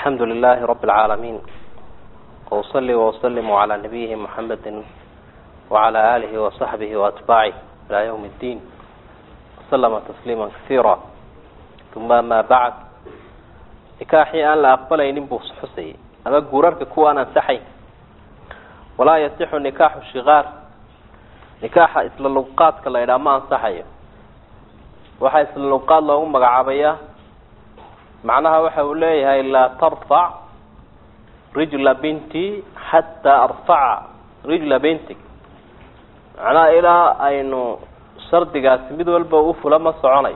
الحمد لله رب العالمين وأصلي وأسلم على نبيه محمد وعلى آله وصحبه وأتباعه إلى يوم الدين وسلم تسليما كثيرا ثم ما بعد نكاحي أن لا أقبل ينبوس حسي أما قررك كوانا سحي ولا يصح نكاح الشغار نكاح إسلالوقات كلا إلى ما أنصحي وحي إسلالوقات لهم مقعبية معناها وحوليها إلا ترفع رجل بنتي حتى أرفع رجل بنتك معناها إلى أنه شرط قاسميد والبوف لما صعوني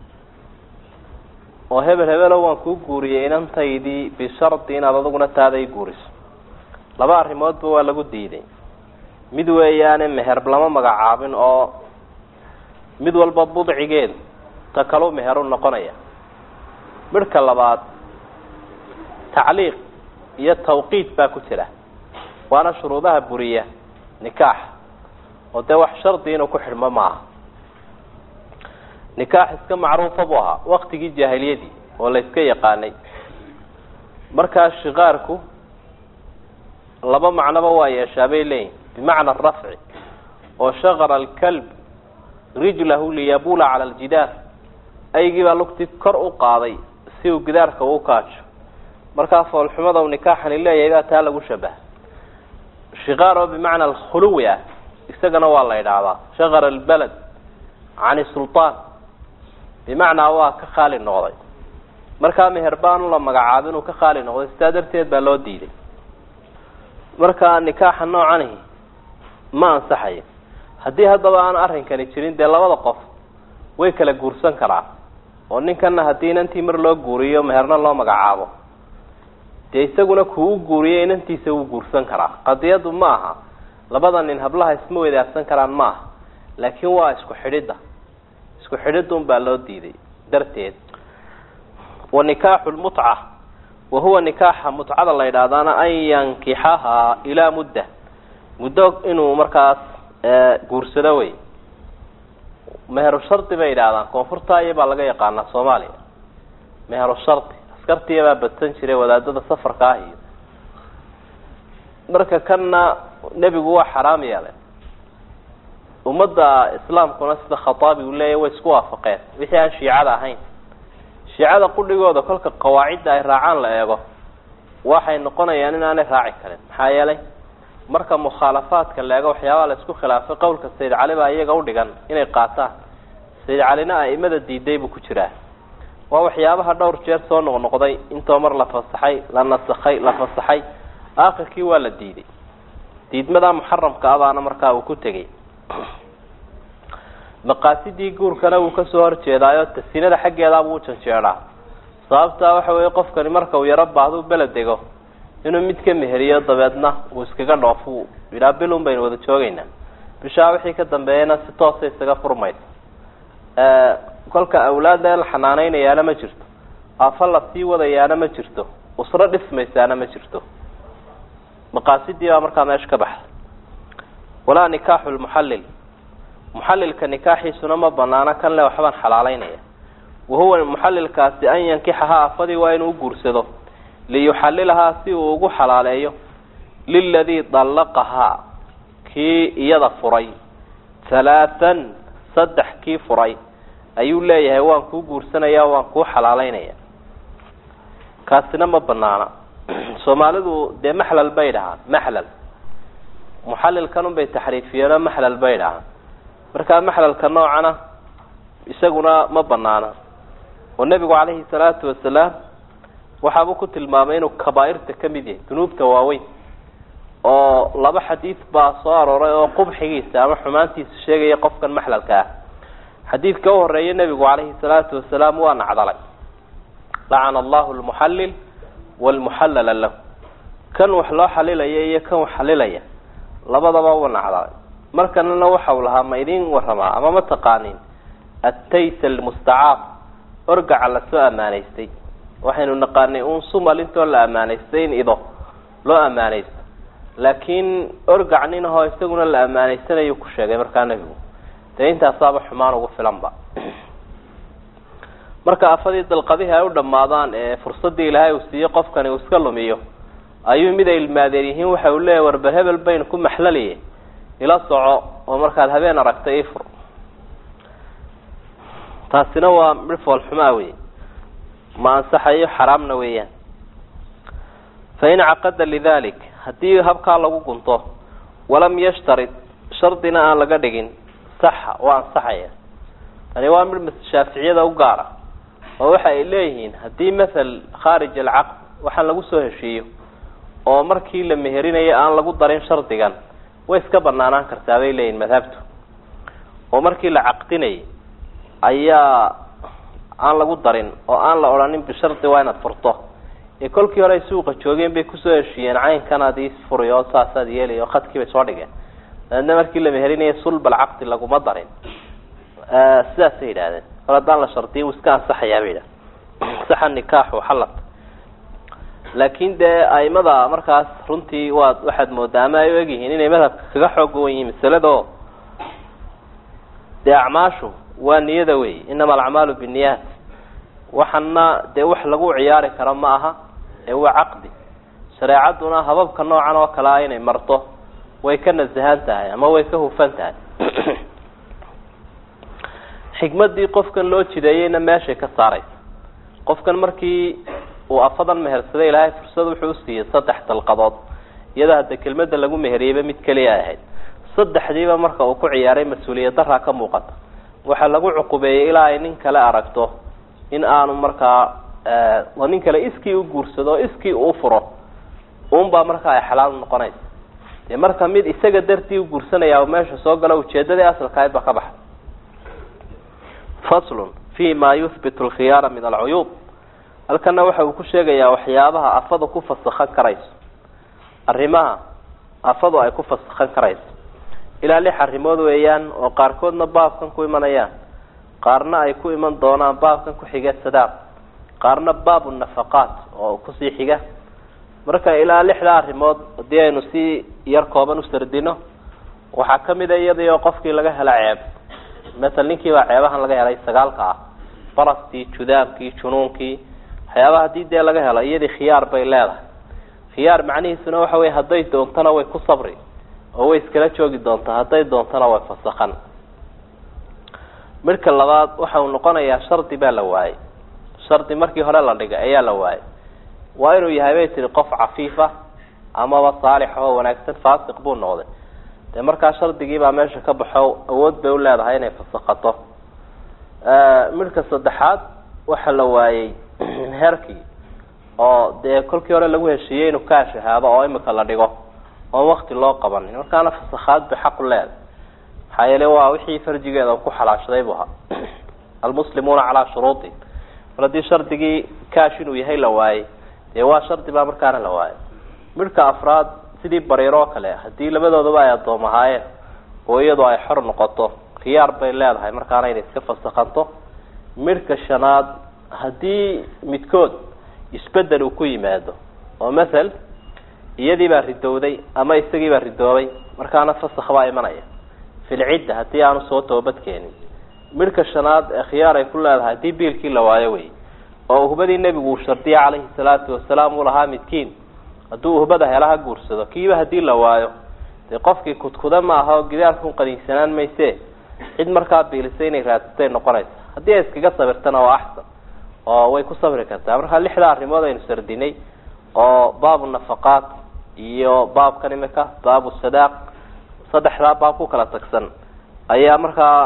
وهبل وانكو قوري إن انتيدي بشرط إن أضغنا تادي قوريس لبا الرموت بوا لقو ديدي مدويان مهرب لما مقعابين أو مدو البضوض عقيد تكالو مهرون نقنية مركا لباد تعليق هي التوقيت باكتلة وانا شروطها برية نكاح ودوح شرطي انو كحر ما معه نكاح اسكا معروف ابوها وقت جي جاهلية دي ولا اسكا يقاني مركا الشغاركو لبا معنى بوايا شابي لين بمعنى الرفع وشغر الكلب رجله ليبول على الجدار اي جيبا لوقتي كرء قاضي سيو جدارك وكاش مركا فالحمضة ونكاحا لله إذا تالا وشبه شغاره بمعنى الخلوية استقنا والله يدعى شغر البلد عن السلطان بمعنى هو كخالي النغضي مركا مهربان الله مقعابين وكخالي النغضي استادرتيد بالو ديدي مركا نكاح النوع عنه ما انصحي هدي هدبا أنا أرهن كان يتشرين دي الله وضقف ويكلا قرسان كرا ونين كان هدين انتي مرلو قوريو مهرنا الله مقعابو dee isaguna kuu guuriyay inantiisa uu guursan karaa qadiyadu ma aha labada nin hablaha isma wadaagsan karaan ma aha laakiin waa isku xidhidun baa loo diiday darteed wa nikaaxul mut'a wa huwa nikaaxa mut'ada la yiraahdaana ay yankihaha ila muddo inuu markaas guursado way meher sharti bay yiraahdaan koonfurta baa laga yaqaan Soomaaliya meher sharti kartiya baa badsan jiray wadaadada safarka ah iyo marka kana nabigu waa xaraam yeelay umada islaamkuna sida Khataabi uu leeyahay way isku waafaqeen wixii aan shiicada ahayn shiicada qudhigooda kolka qawaacida ay raacaan la eego waxay noqonayaan in aanay raaci karin maxaa yeelay marka mukhalafaadka la eego waxyaabo la isku khilaafay qowlka Sayyid Ali baa iyaga u dhigan inay qaataan Sayyid Alina ay imada diiday buu ku jiraa ووحيابها دور جير سو نقضي انتو مر لا فصحي لا نسخي لا فصحي اخركي ولا ديدي مدا محرم كابانا marka uu ku tagay maqaasidii guurkana uu ka soo horjeedaayo tasinada xageeda uu janjeeraa sababta waxa weey qofkani marka uu yara baahdo beledego inuu mid ka meheriyo dabeedna uu iskaga dhoofo ila bilun bayn wada joogayna bisha wixii ka dambeeyana si toos ah isaga furmay kolka awlaada la xanaanaynayaana ma jirto afal la sii wadayaana ma jirto usra dhismaysaana ma jirto maqaasidii waa markaa meesha ka baxay wala nikaahul muhallil ka nikaaxiisuna ma banaana kan le waxban xalaaleynaya wahuwa muhallilkaasi an yankihaha afadi waa inuu guursado li yuhallilaha si uu ugu xalaaleeyo lilladhi dallaqaha ki iyada furay thalathan saddex ki furay ayuu leeyahay waan ku guursanaya waan ku xalaaleynaya kaasina ma banaana Soomaalidu de maxlal baydaha maxlal muhallil kanu bay tahriifiyana maxlal baydaha marka maxlalka noocana isaguna ma banaana oo nabigu kaleey salaatu wasalaam waxa uu ku tilmaamay inuu kabaa'irta kamid yahay dunuubta waaweyn oo laba xadiis baa soo arooray oo qubxigiisa ama xumaantiisa sheegaya qofkan maxlalka حديث كوه الرئي النبي عليه الصلاة والسلام وانا عضلك لعن الله المحلل والمحلل له كان وحلا حليل ايه كان وحليل ايه لبضا وانا عضلك مركا ننو حولها ميدين ورما اما متقانين التيس المستعاف ارجع على سوء امانيستي وحين نقاني انصم لنتو الامانيستين اذا لو امانيست لكن ارجع نينها يستقون الامانيستين يكشاقي مركا نبي inta asaaba xumaan ugu filan ba marka afadii dalqadihi ay u dhamaadaan ee fursadii ilaahay uu siiyo qofkani uu iska lumiyo ayuu mid ay ilmaadeen yihiin waxa uu leeyahay warba hebel bayn ku maxlaliye ila soco oo markaad habeen aragtay ifur taasina waa midfol xumaawi ma ansaxayo xaraamna weeyaan فإن عقد لذلك hadii habka lagu gunto walam yashtarid shardina aan laga dhigin saxa waa ansaxaya tani waa mid shaaficiyada u gaara oo waxa ay leeyihiin hadii mesela kharij al-aqd waxa lagu soo heshiiyo oo markii la meherinayo aan lagu darin shardigan way iska banaanaan kartaa bay leeyihiin madhabtu oo markii la aqdinay ayaa aan lagu darin oo aan la oranin bi shardi waa inaad furto ee kolkii hore suuqa joogeen bay ku soo heshiiyeen caynkan adii furiyo saasad yeelay oo khadkii bay soo dhigeen dadna markii la meherinayo sulb al-aqd lagu ma darin sidaas ay yiraahdeen haddaan la shartiyo iska ansaxayaa bay saxan nikaax xalat laakiin de aymada markaas runtii waxaad moodaa ay ogyihiin inay madhabka kaga xoog weyn misalado de acmaashu waa niyada weey inama al-a'malu binniyat waxana de wax lagu ciyaari karo ma aha ee waa aqdi shariicaduna hababka noocan oo kala ah inay marto way ka nazahan tahay ama way ka hufan tahay xigmadii qofkan loo jideeyayna meesha ka saaray qofkan markii uu afadan mehersaday ilaahay fursad wuxuu siiyay 3 dalqadood iyada hada kelmadda lagu meheriyay mid kaliya ahayd saddexdiiba marka uu ku ciyaaray mas'uuliyad darra ka muuqata waxa lagu cuqubeeyay ilaa ay nin kale aragto in aanu markaa nin kale iskii u guursado iskii u furo baa markaa ay xalaal noqonaysa ee marka mid isaga dartii u guursanaya oo meesha soo gala ujeedada asalka ay ka baxay فصل فيما يثبت الخيار من العيوب halkana waxa uu ku sheegayaa waxyaabaha afadu ku fasakhan karayso arrimaha afadu ay ku fasakhan karayso ilaa lix arrimood weeyaan oo qaarkoodna baabkan ku imanayaan qaarna ay ku iman doonaan baabkan ku xiga sadaaq qaarna baabu nafaqaat oo ku sii xiga marka ilaa lixda arrimood hadii aynu si yar kooban u sardino waxa kamid ah iyadoo qofkii laga hela ceeb مثلا ninkii baa ceebahan laga helay sagaalka ah barasti judaabkii junuunkii waxyaabaha diidee laga helo iyadii khiyaar bay leedahay khiyaar macnihiisuna waxa weey haday doontana way ku sabri oo way iskala joogi doontaa haday doontana way fasakhan marka labaad waxa uu noqonayaa shardi baa la waayay shardi markii hore la dhigay ayaa la waayay waa inuu yahay bay tiri qof cafiifa ama saalix oo wanaagsan faasiq buu noqday de marka shardigii baa meesha ka baxo awood bay u leedahay inay fasaqato marka saddexaad waxa la waayay herkii oo de kolkii hore lagu heshiiyay inuu ka shahaado oo imika la dhigo oo waqti loo qaban markaana fasaqaad bi xaq leed hay'ale waa wixii farjigeeda ku xalaashaday buu ahaa almuslimuuna ala shuruuti radii shardigii kaash inuu yahay la waayay de waa shardi baa markaana la waayay marka afraad sidii bareero kale hadii labadooduba ay adoomahaayeen oo iyadoo ay xor noqoto khiyaar bay leedahay markaana inay iska fasakhanto marka shanaad hadii midkood isbedel uu ku yimaado oo mesela iyadii baa ridowday ama isagii baa ridoobay markaana fasakh baa imanaya fil cidda hadii aanu soo toobad keenin marka shanaad khiyaar ay ku leedahay hadii biilkii la waayo way oo hubadii nabigu shartiya calayhi salaatu wasalaam uu lahaa midkiin haduu hubada helaha guursado kiiba hadii la waayo de qofkii kudkuda ma aha gidaarku qadiinsanaan mayse cid markaa biilisay inay raadtay noqonaysa hadii ay iskaga sabirtana waa ahsan oo way ku sabri kartaa marka lixda arrimood aynu sardinay oo baabu nafaqaat iyo baabkan imika baabu sadaaq saddexda baab ku kala tagsan ayaa markaa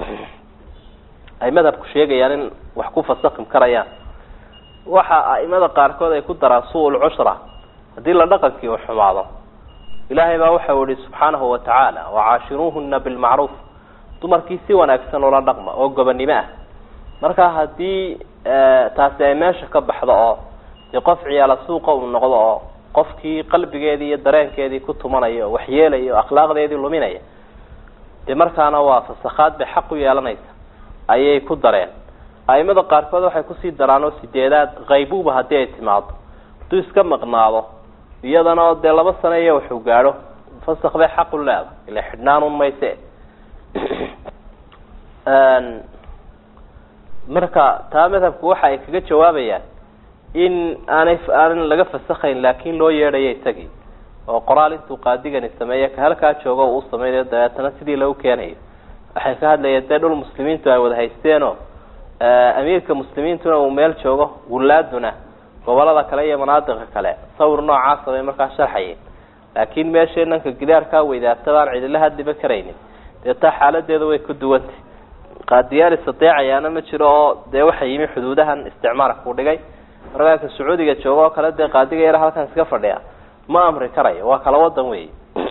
ay madhabku sheegayaan in wax ku fasakhin karayaan waxa aimada qaarkood ay ku darasuul ushra hadii la dhaqankii uu xumaado ilaahay baa waxa uu yiri subhanahu wa ta'ala wa'ashiruhunna bil ma'ruf dumarkii si wanaagsan oo la dhaqma oo gobanimo ah marka hadii taasi ay meesha ka baxdo oo qof ciyaala suuqa uu noqdo oo qofkii qalbigeedii iyo dareenkeedii ku tumanayo wax yeelayo akhlaaqdeedii luminaya de markaana waa fasakhaad bi xaq u yeelanaysa ayay ku dareen aimada qaarkood waxay ku sii daraan oo sideedaad qaybuba hadii ay timaado tu iska maqnaado iyadana oo de 2 sano iyo wuxuu gaaro fasakh bay xaq u leedahay ila xidhnaan mayse marka taa madhabku waxa ay kaga jawaabayaan in aanan laga fasakhayn laakiin loo yeedhayo isagii oo qoraal intuu qaadigani sameeyo ka halkaa joogo uu sameeyo dabeetana sidii lagu keenayo waxay ka hadlayeen dee dhul muslimiintu ay wada haysteenoo amiirka muslimiintuna uu meel joogo wulaaduna gobolada kale iyo manaadiqa kale sawir noocaas bay markaa sharxayeen laakiin meesheenanka gidaarkaa weydaartabaan cidila hadiba karaynin dee taa xaaladeedu way ku duwantay qaadiyaal istadeecayaana ma jiro oo dee waxa yimi xuduudahan isticmaalka ku dhigay markaa sacuudiga joogo oo kale dee qaadiga yar halkan iska fadhiya ma amri karayo waa kala wadan weey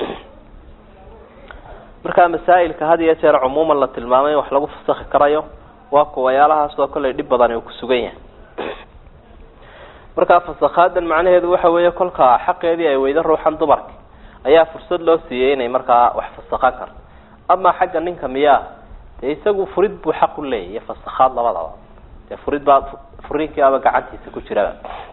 marka masaa'ilka had iyo jeer cumuuman la tilmaamay wax lagu fasakhi karayo waa kuwayaalahaas oo kale dhib badan uu ku sugan yahay marka fasakhadan macnaheedu waxa weeye kolka xaqeedii ay weydo ruuxan dumarka ayaa fursad loo siiyay inay markaa wax fasakhan karto ama xagga ninka miyaa isagu furid buu xaq u leeyahay fasakhaad labadaba furid baa furinkii aba gacantiisa ku jira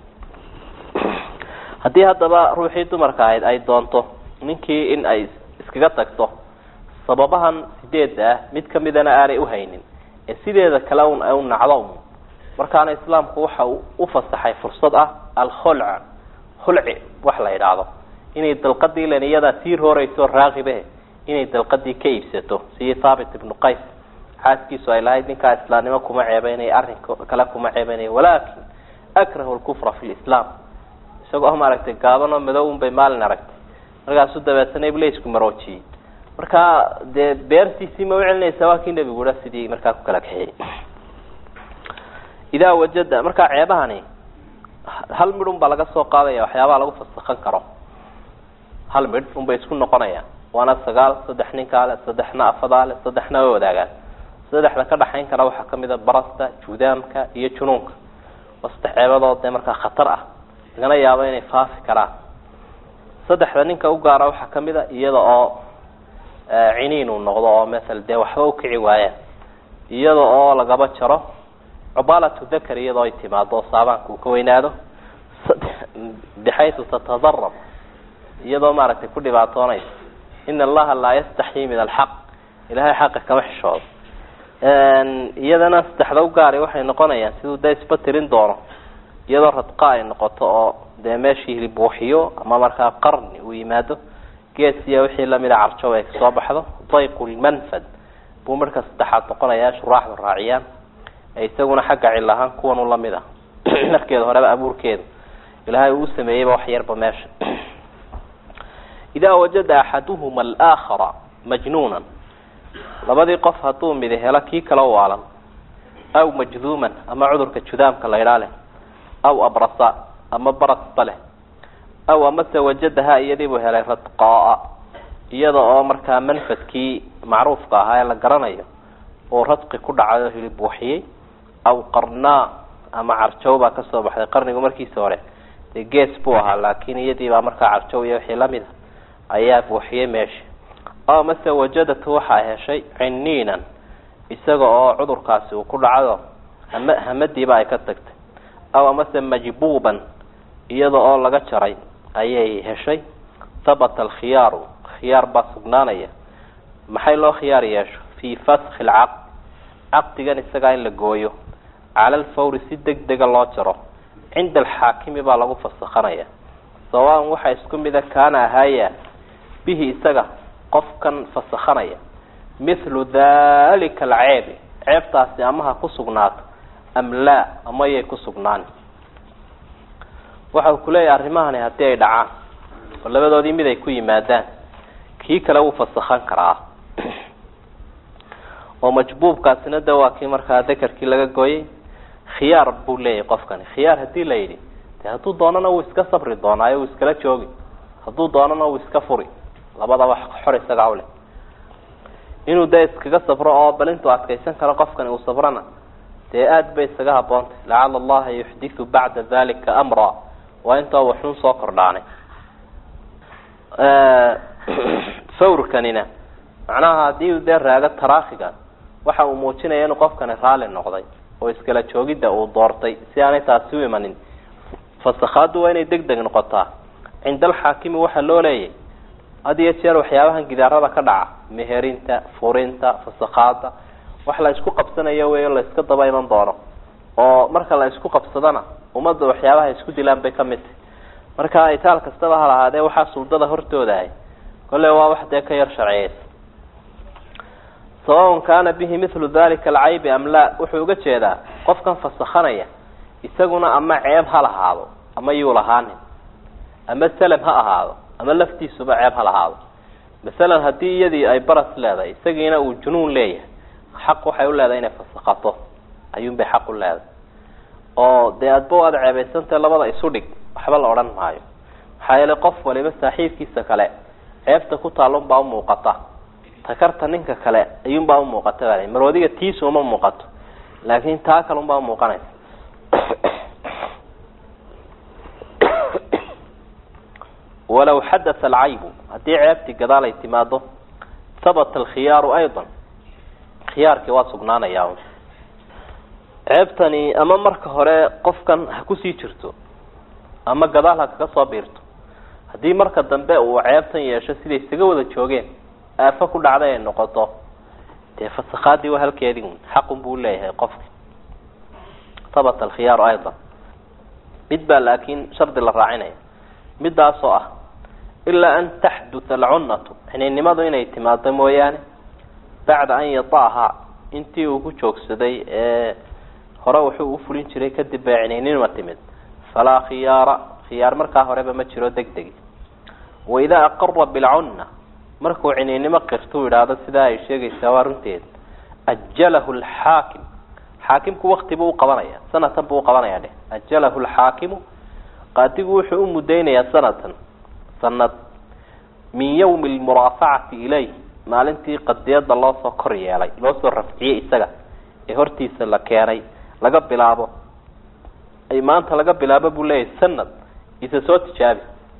haddii haddaba ruuxii dumarka ahayd ay doonto ninkii in ay iskaga tagto sababahan sideeda mid kamidana aanay uhaynin ee sideeda kale u nacdo markaana islaamku waxa u fasaxay fursad ah al-khul'a khul'i wax la yiraahdo inay dalqadii laniyada tiir horeyso raaqibe inay dalqadii ka iibsato si Thabit ibn Qays xaaskiisu ay lahayd ninka islaamnimo kuma ceebeynay arrin kale kuma ceebeynay walaakin akrahu al-kufra fi al-islam isagoo ma aragtay gaabano madow bay maalin aragtay markaas uu dabeetana ibleysku marooji marka de beertiisii ma wicilnaysa waa kii nabigu ula sidii markaa ku kala kaxeeyay idaa wajada marka ceebahani hal midun baa laga soo qaadaya waxyaabaha lagu fasakhan karo hal mid un bay isku noqonayaan waana sagaal saddex nin kale saddexna afadaale saddexna wadaagaan saddexda ka dhaxayn kara waxa kamid ah barasta juudaamka iyo junuunka wasta ceebadood ee marka khatar ah laga yaabo inay faafi karaan saddexda ninka u gaara waxa kamid ah iyada oo ciniin uu noqdo oo mesela de waxba u kici waayeen iyada oo lagaba jaro عبالة ذكر يضاي تمادو صابان كوينادو بحيث تتضرب يضو مارك كل بعطوني إن الله لا يستحي من الحق إلهي حقك كمحشوظ يضا ناس تحذو قاري وحي نقونيا سيدو دايس بطرين دورو يضو رتقاء نقطو داماشي لبوحيو أما مركا قرن ويمادو قيسيا وحي لمن عرشوه صابحضو ضيق المنفد بومركا ستحاد نقونيا شراح الراعيان isaguna xagga cilahan kuwan u lamida markeeda horeba abuurkeeda ilaahay uu sameeyay wax yarba meesha idaa wajada ahaduhuma al-akhara majnunan labadii qof haduu mid hela kii kala waalan aw majduman ama cudurka judaamka la ilaale aw abrasa ama baras bale aw amasa wajadaha iyadii buu helay radqaa iyada oo markaa manfadkii macruufka ahaa la garanayo oo radqi ku dhacayo hilib waxiyay أو قرنا أما عرشوا كسب بحد قرن ومركي سورة الجيس بوها لكن يدي بمركا عرشوا يوحي لمده أياب وحي ماشي أو مثلا وجدت وحى شيء عنينا يسقى عذر كاسي وكل عذر همدي بقى كتكت أو مثلا مجبوبا يضع الله جشري أيه هالشيء ثبت الخيار خيار بصقنانية محل خيار يش في فسخ العقد عقد جاني السجاين للجويو على الفور سدق دق الله جرى عند الحاكم بالغ فسخنايا سواء وحى يسكن إذا كان هيا به سجا قف كان فسخنايا مثل ذلك العيب عيب تاسي أمها كسبنات أم لا أما يكسبنان وحى كلية أرماني هتي دعاء ولا بدو دي مذا يكوي مادان كي كلو فسخان كراه ومجبوب كاسنا دواكي مركا ذكر كي لغا قوي خيار بولي قفكاني خيار هدي ليلي هدو دونانا ويسكا صبري دونايا ويسكا لا جوغي هدو دونانا ويسكا فوري لبدا wax xor isaga awle inuu da iskaga sabro oo balintu adkaysan kara qofkan uu sabrana de aad bay isaga haboonta la'alla Allah yuhdithu ba'da dhalika amra wa anta wuxuu soo kordhaanay fawrkanina macnaha hadii uu de raaga taraaxiga waxa uu muujinayaa in qofkan raali noqday oo iskala joogida uu doortay si aanay taasi u imanin fasakhaadu waa inay degdeg noqotaa inda al-haakim waxa loo leeyay hadii jeer waxyaabahan gidaarada ka dhaca meherinta furinta fasakhaada wax la isku qabsanayo weeyo la iska daba iman doono oo marka la isku qabsadana ummadda waxyaabaha isku dilaan bay kamid marka itaal kastaba ha lahaadee waxaa suldada hortooda ay kale waa wax dee ka yar sharciyeed سواء كان به مثل ذلك العيب أم لا وحوجة جدا قف كان فسخنايا يسقنا أما عيب هذا أما يولهان أما السلم هذا أما لفتي سبع عيب هذا مثلا هدي يدي أي برس لا يسقينا وجنون ليه حقه حيقول لا دينا فسقطه أيون بحق لا أو ده أتبوع عيب سنت لا بضع يسودك حبل أوران معايا حيل قف ولا بس حيف كيس كلا عيب تكون تعلم بعض مقطع takarta ninka kale ayuun baa u muuqata marwadiga tiisu uma muuqato laakiin taa kale un baa muuqanaysa ولو حدث العيب hadii ceebti gadaal ay timaado ثبت الخيار ايضا خيارki waa sugnaanaya ceebtani ama marka hore qofkan ha ku sii jirto ama gadaal ha ka soo biirto hadii marka dambe uu ceebtan yeesho sidii isaga wada joogeen afa ku dhacday ay noqoto te fasaqaadi waa halkeedii xaq buu leeyahay qofka ثبت الخيار ايضا midba laakiin shardi la raacinay midaas oo ah illa an tahduth al'unnatu inay inay timaado mooyaan bacda an yataaha intii uu ku joogsaday hore wuxuu u fulin jiray kadib baacinaynin ma timid fala khiyar marka horeba ma jiro degdeg wa idha aqarra bil 'unna markuu cinaynimo qirto yiraahdo sida ay sheegaysaa warunteed ajjalahu al-hakim haakimku waqti buu qabanaya sanatan buu qabanaya ajjalahu al-hakim qaadigu wuxuu u mudaynayaa sanad min yawm al-murafa'ati ilayhi maalintii qadiyada loo soo kor yeelay loo soo rafciyay isaga ee hortiisa la keenay laga bilaabo ay maanta laga bilaabo buu leeyahay sanad isa soo tijaabi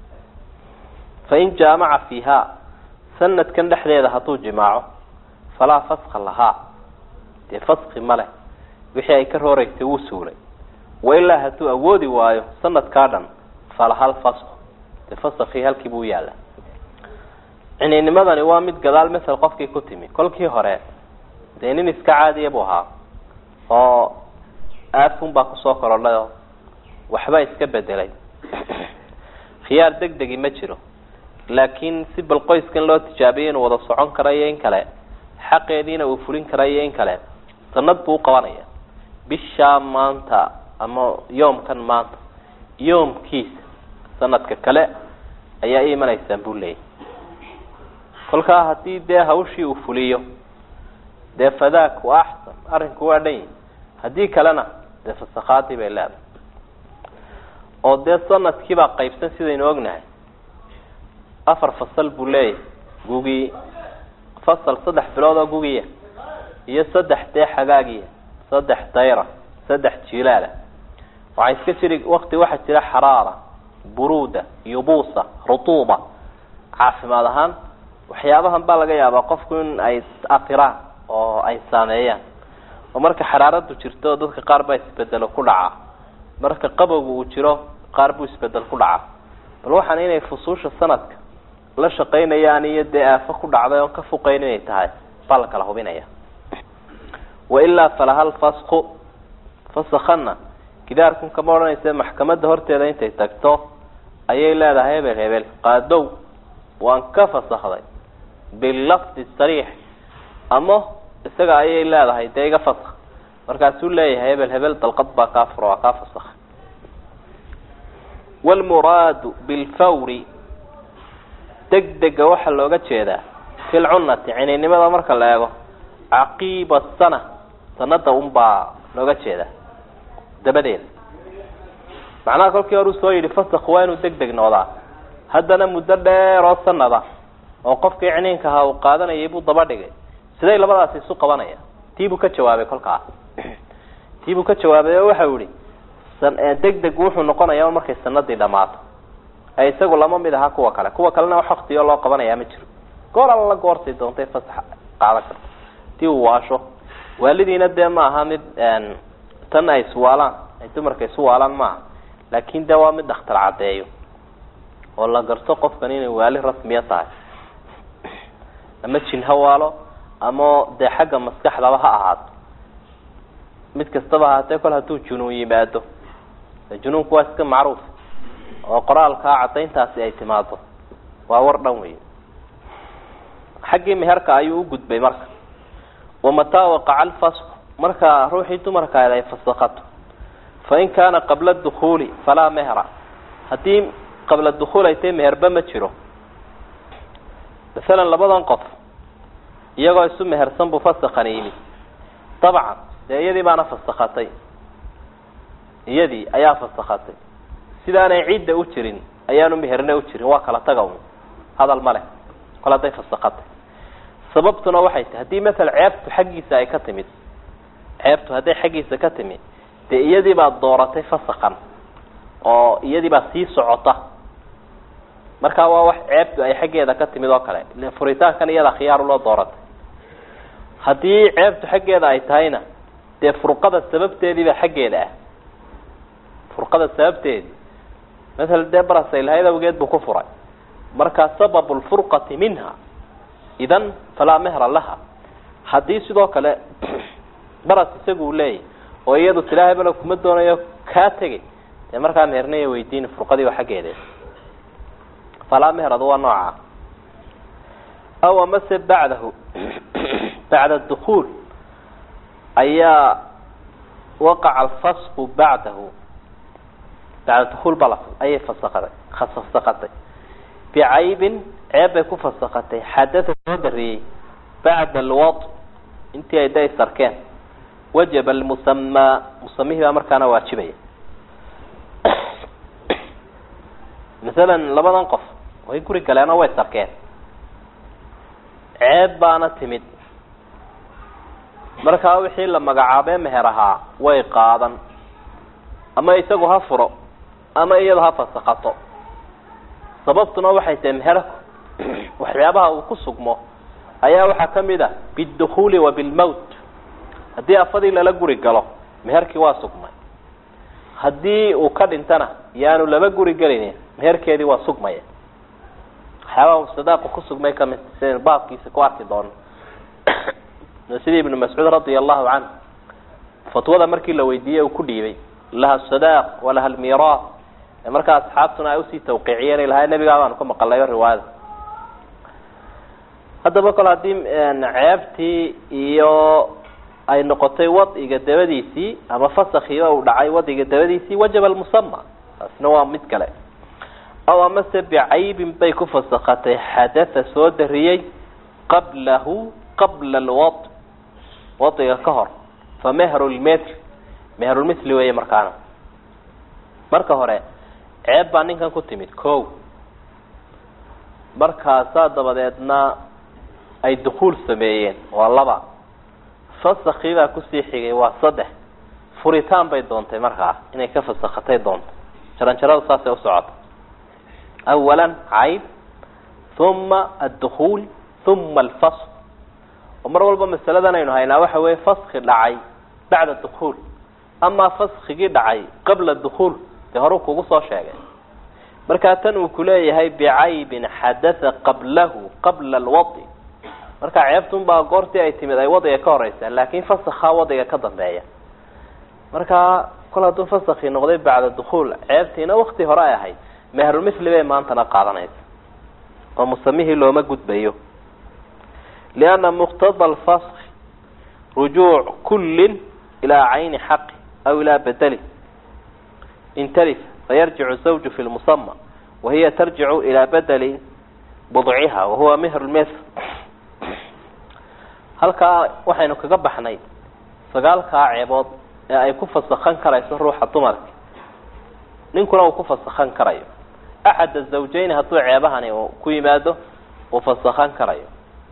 fa in jaama'a fiha sanad kan dhaxdeeda haduu jimaaco fala fasakha laha de fasakhi male wixii ay ka rooreysay uu suulay wayla haduu awoodi waayo sanad ka dhan fala hal fasakh de fasakhi halkii buu yaala inaynimadani waa mid gadaal mesela qofkii ku timi kolkii hore deenin iska caadiye buu ahaa oo aafun baa ku soo korodhay waxba iska bedelay khiyaar degdegi ma jiro laakiin si bal qoyskan loo tijaabiyay inuu wada socon karayo in kale xaqeediina uu fulin karayo in kale sanad buu qabanaya bisha maanta ama yoomkan maanta yoomkiis sanadka kale ayaa iimanaysan buu leeyahay kolka hadii de hawshii uu fuliyo de fadaak wa ahsan arinku waa dhay hadii kalena de fasaqaati bay leedahay oo de sanadkii baa qaybsan sidaynu ognahay afar fasal buu leeyahay gugi fasal 3 bilood oo gugiya iyo 3 de xagaagiya 3 dayra 3 jilaala waxa iska jiri waqti waxa jira xaraara buruuda yubuusa rutuba caafimaad ahaan waxyaabahan baa laga yaabaa qofku in ay afiraan oo ay saameeyaan oo marka xaraaradu jirto dadka qaar baa isbedelo ku dhaca marka qabowgu uu jiro qaar buu isbedel ku dhaca bal waxaan inay fusuusha sanadka la shaqeynayaan iyo deefa ku dhacday oo ka fuqeynay tahay bal kala hubinaya wa illa falahal fasqu fasakhana kidaarkun kama oranaysa maxkamadda horteeda intay tagto ayay leedahay hebel qaadow waan ka fasaxday bil lafz sarih ama isaga ayay leedahay deega fasakh markaas uu leeyahay hebel dalqad baa ka furo ka fasakh wal murad bil fawri degdeg waxa looga jeedaa fil unnati cinaynimada marka la eego aqiba sanada baa looga jeedaa dabadeed macnaha kolkii hore soo yiri fasakh waa inuu degdeg noqdaa haddana muddo dheer oo sanada oo qofkii cinaynka ha uu qaadanayay buu daba dhigay siday labadaas isu qabanaya tiibu ka jawaabay kolkaa tiibu ka jawaabay waxa uu yiri degdeg wuxuu noqonayaa markay sanadii dhamaato ay isagu lama mid aha kuwa kalena wax waqti loo qabanaya ma jiro goor alla goortay doontay fasax qaadan karto tii waasho walidiina de ma aha mid tan ay su'aalaan ay dumarkay su'aalaan ma laakiin dawa mid dhakhtar cadeeyo oo la garto qofkan inay wali rasmiya tahay ama jin hawaalo ama dee xagga maskaxdaba ha ahaato mid kastaba ahaatee kol hadduu junuun yimaado junuunku waa iska macruuf oo qoraalkaa caddayntaasi ay timaado waa war dhan wey xaggii meherka ayuu u gudbay marka wamataa waqaca alfasq marka ruuxii dumarkaada ay fasaqato fain kaana qabla dukuuli falaa mehra haddii qabla dukuul ay tahay meherba ma jiro masalan labadan qof iyagoo isu mehersan buu fasaqan yimid dabcan dee iyadii baana fasakatay iyadii ayaa fasakatay sidaanay cidda u jirin ayaanu meherna u jirin waa kala taga un hadal ma leh kol hadday fasakatay sababtuna waxay tahay haddii masala ceebtu xaggiisa ay ka timid ceebtu hadday xaggiisa ka timid dee iyadii baa dooratay fasaqan oo iyadii baa sii socota markaa waa wax ceebtu ay xaggeeda ka timid oo kale furitaankan iyada khiyaar loo dooratay haddii ceebtu xaggeeda ay tahayna dee furqada sababteediiba xaggeeda ah furqada sababteedii masala dee barasay lahayd awgeed buu ku furay markaa sababu lfurqati minha idan falaa mehra laha haddii sidoo kale baras isagu leeyahy oo iyadu tilaahay bala kuma doonayo kaa tegay dee markaa mehernayo weydiin furqadii waa xaggeeda falaa mehradu waa nooca aw amase bacdahu bacda dukuul ayaa waqaca alfasqu bacdahu bacda dukuul bala ayay fasaqatay bicaybin ceeb bay ku fasaqatay xadatha soo dariyey bacda alwad intii ay day sarkeen wajaba almusamaa musamihii baa markaana waajibaya masalan labadan qof way guri galeen oo way sarkeen ceeb baana timid markaa wixii la magacaabee meher ahaa way qaadan ama isagu ha furo ama iyadu ha fasaqato sababtuna waxay tahay meherku waxyaabaha uu ku sugmo ayaa waxaa kamid ah bidukuuli wa bilmowt haddii afadii lala guri galo meherkii waa sugmay haddii uu ka dhintana yaanu laba guri gelin meherkeedii waa sugmaya waxyaabaha uu sadaaqu ku sugmay kamid sidaynu baabkiisa ku arki doono sidii ibnu mascuud radia allahu canhu fatwada markii la weydiiyey uu ku dhiibay laha sadaaq walaha almiiraas markaa asxaabtuna ay usii tawqiiciyeen ilahay nabigaa baanu ka maqalayo riwaayada haddaba kol haddii ceebtii iyo ay noqotay wadciga dabadiisii ama fasakiiba uu dhacay wadciga dabadiisii wajaba almusama taasna waa mid kale aw amase bicaybin bay ku fasakatay xadatha soo dariyey qablahu qabla alwad wadciga ka hor fa mehru lmithl mehrulmithli weeye markaana marka hore ceeb baa ninkan ku timid ko markaasaa dabadeedna ay dukuul sameeyeen waa laba fasakii baa kusii xigay waa 3 furitaan bay doontay markaa inay ka fasakatay doonto jaranjarada saasay u socota awalan cayb uma addukuul uma alfasq oo mar walba masaladan aynu haynaa waxa weeye faski dhacay bacda dukuul ama faskigii dhacay qabla dukuul dee hore kugu soo sheegay markaa tan uu kuleeyahay bicaybin xadatha qablahu qabla alwadi marka ceebtun baa goortii ay timid ay wadiga ka horeysaa laakin fasakha wadiga ka dambeeya markaa kol hadduu fasakhi noqday bacda dukuul ceebtiina wakti hore ay ahayd mehrulmithli bay maantana qaadanaysa oo musamihii looma gudbayo lianna muqtada alfask rujuuc kullin ilaa cayni xaqi aw ilaa bedeli in talif fayarjicu zawju fi lmusama wahiya tarjicu ilaa bedeli budciha wahuwa mehr lmithl halkaa waxaynu kaga baxnay 9kaa ceebood ee ay ku fasakhan karayso ruuxa dumarka ninkuna uu ku fasakhan karayo axad azawjayn hadduu ceebahani ku yimaado uu fasakhan karayo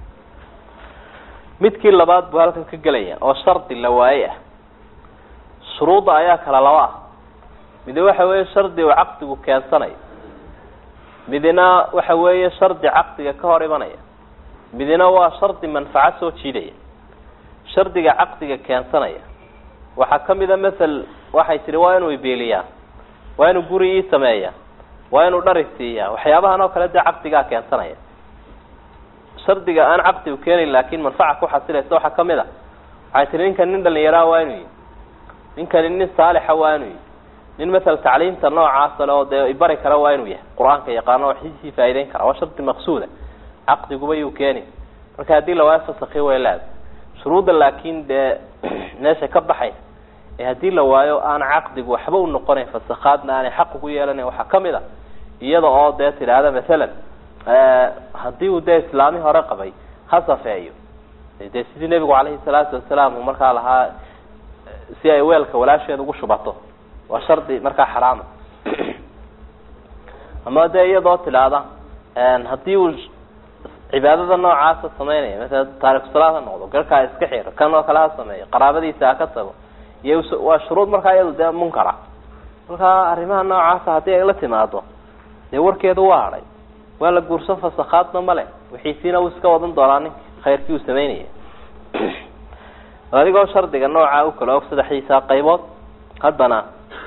midkii labaad buu halkan ka gelaya oo shardi la waaye ah shuruuda ayaa kala laba ah mid waxa weeye shardi uu caqdigu keensanayo midna waxa weeye shardi caqdiga ka hor imanaya midna waa shardi manfaco soo jiidaya shardiga caqdiga keensanaya waxa kamida masal waxay tiri waa inuu ibeeliyaa waa inuu guri sameeyaa waa inuu dhar siiyaa waxyaabahan oo kale caqdiga keensanaya shardiga aan caqdi u keenin laakiin manfaca ku xasilayso waxa kamida waxay tiri ninkan nin dhalinyaro waa inuu ninkan nin saalix waa inuu nin مثلا tacliimta noocaas oo de bari kara waa inuu yahay quraanka yaqaano oo xisii faa'iideyn kara waa shardi maqsuuda caqdigu bay u keenin marka hadii la waafaqay way laad shuruuda laakiin de meesha ka baxay hadii la waayo aan caqdigu waxba u noqonay fasakhaadna aan xaq ugu yeelanay waxa kamida iyada oo de tiraada mesela hadii uu de islaami hore qabay hasafeeyo de sidii nabigu kaleey salaatu wasalaam markaa lahaa si ay weelka walaasheed ugu shubato waa shardi markaa xaraam ama de iyadoo tilaada hadii uu cibaadada noocaas sameeynay mesela taariikh salaada noqdo garka iska xiro kan oo kala sameeyo qaraabadiisa ka tago iyo waa shuruud markaa iyadu de munkara marka arrimaha noocaas hadii ay la timaado de warkeedu waa haray waa la guursan fasakhaadna male wixii siina uu iska wadan doonaa khayrkii uu sameeyay adigoo shardiga nooca u kala og saddexdiisa qaybood haddana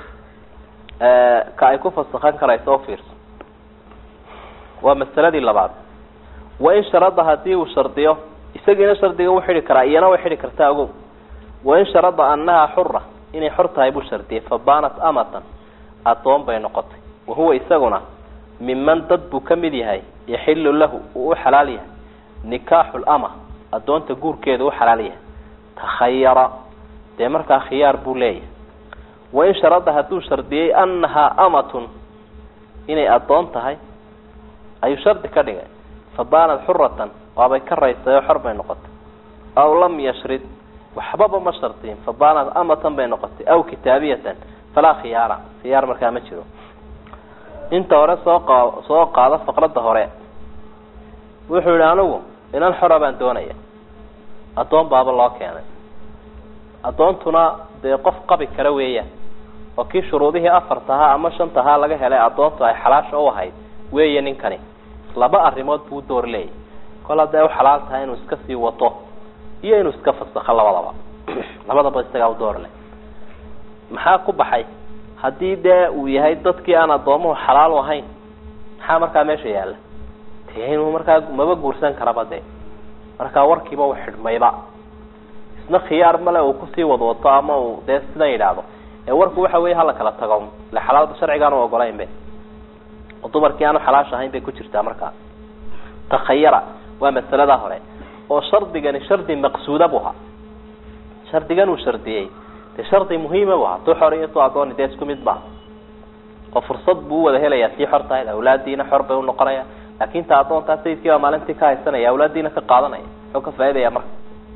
ka ay ku fasakhan karayso fiirso waa masaladii labaad wa in sharada hadii uu shardiyo isagiina shardiga uu xiri karaa iyana way xiri kartaa ogow wa in sharada annaha xurra inay xor tahay buu shardiyay fabanat amatan adoon bay noqotay wahuwa isaguna mimman dad buu kamid yahay yaxillu lahu uu xalaal yahay nikaaxul ama adoonta guurkeeda uu xalaal yahay takhayyara de markaa khiyaar buu leeyahay wa in sharada haduu shardiyay annaha amatun inay adoon tahay ayuu shardi ka dhigay fabanat xurratan waabay ka raysay xor bay noqotay aw lam yashrid waxbaba ma shartiin fabanat amatan bay noqotay aw kitaabiyatan fala khiyara khiyaar markaa ma jiro inta hore soo qaada faqrada hore wuxuu yiri anigu inaan xor baan doonaya adoon baaba loo keenay adoontuna de qof qabi kara weeyaan oo kii shuruudihii afartaha ama shantaha laga helay adoontu ay xalaash u ahayd weeyaan ninkani laba arimood buu door leeyahay kala day u xalaal tahay inuu iska sii wato iyo inuu iska fasakho labadaba isaga u door leh maxaa ku baxay hadii de uu yahay dadkii aan adoomo xalaal u ahayn maxaa markaa meesha yaala inuu markaa maba guursan karaba de markaa warkiiba uu xidhmayba isna khiyaar male uu ku sii wadwato ama uu de sida yiraahdo warku waxa weey hala kala tago la xalaalada sharciga aan ogolayn be dumarkii aan xalaash ahayn bay ku jirtaa markaa takhayyara waa masalada hore oo shardigani shardi maqsuuda buha shardigan uu shardiyay de shardi muhiim ah to xoriyatu adoon de isku mid ba oo fursad buu wada helaya si xorta ay awlaadiina xor bay u noqonaya laakiin ta adoonta sayidkii waa maalintii ka haysanaya awlaadiina ka qaadanaya oo ka faa'iideeya marka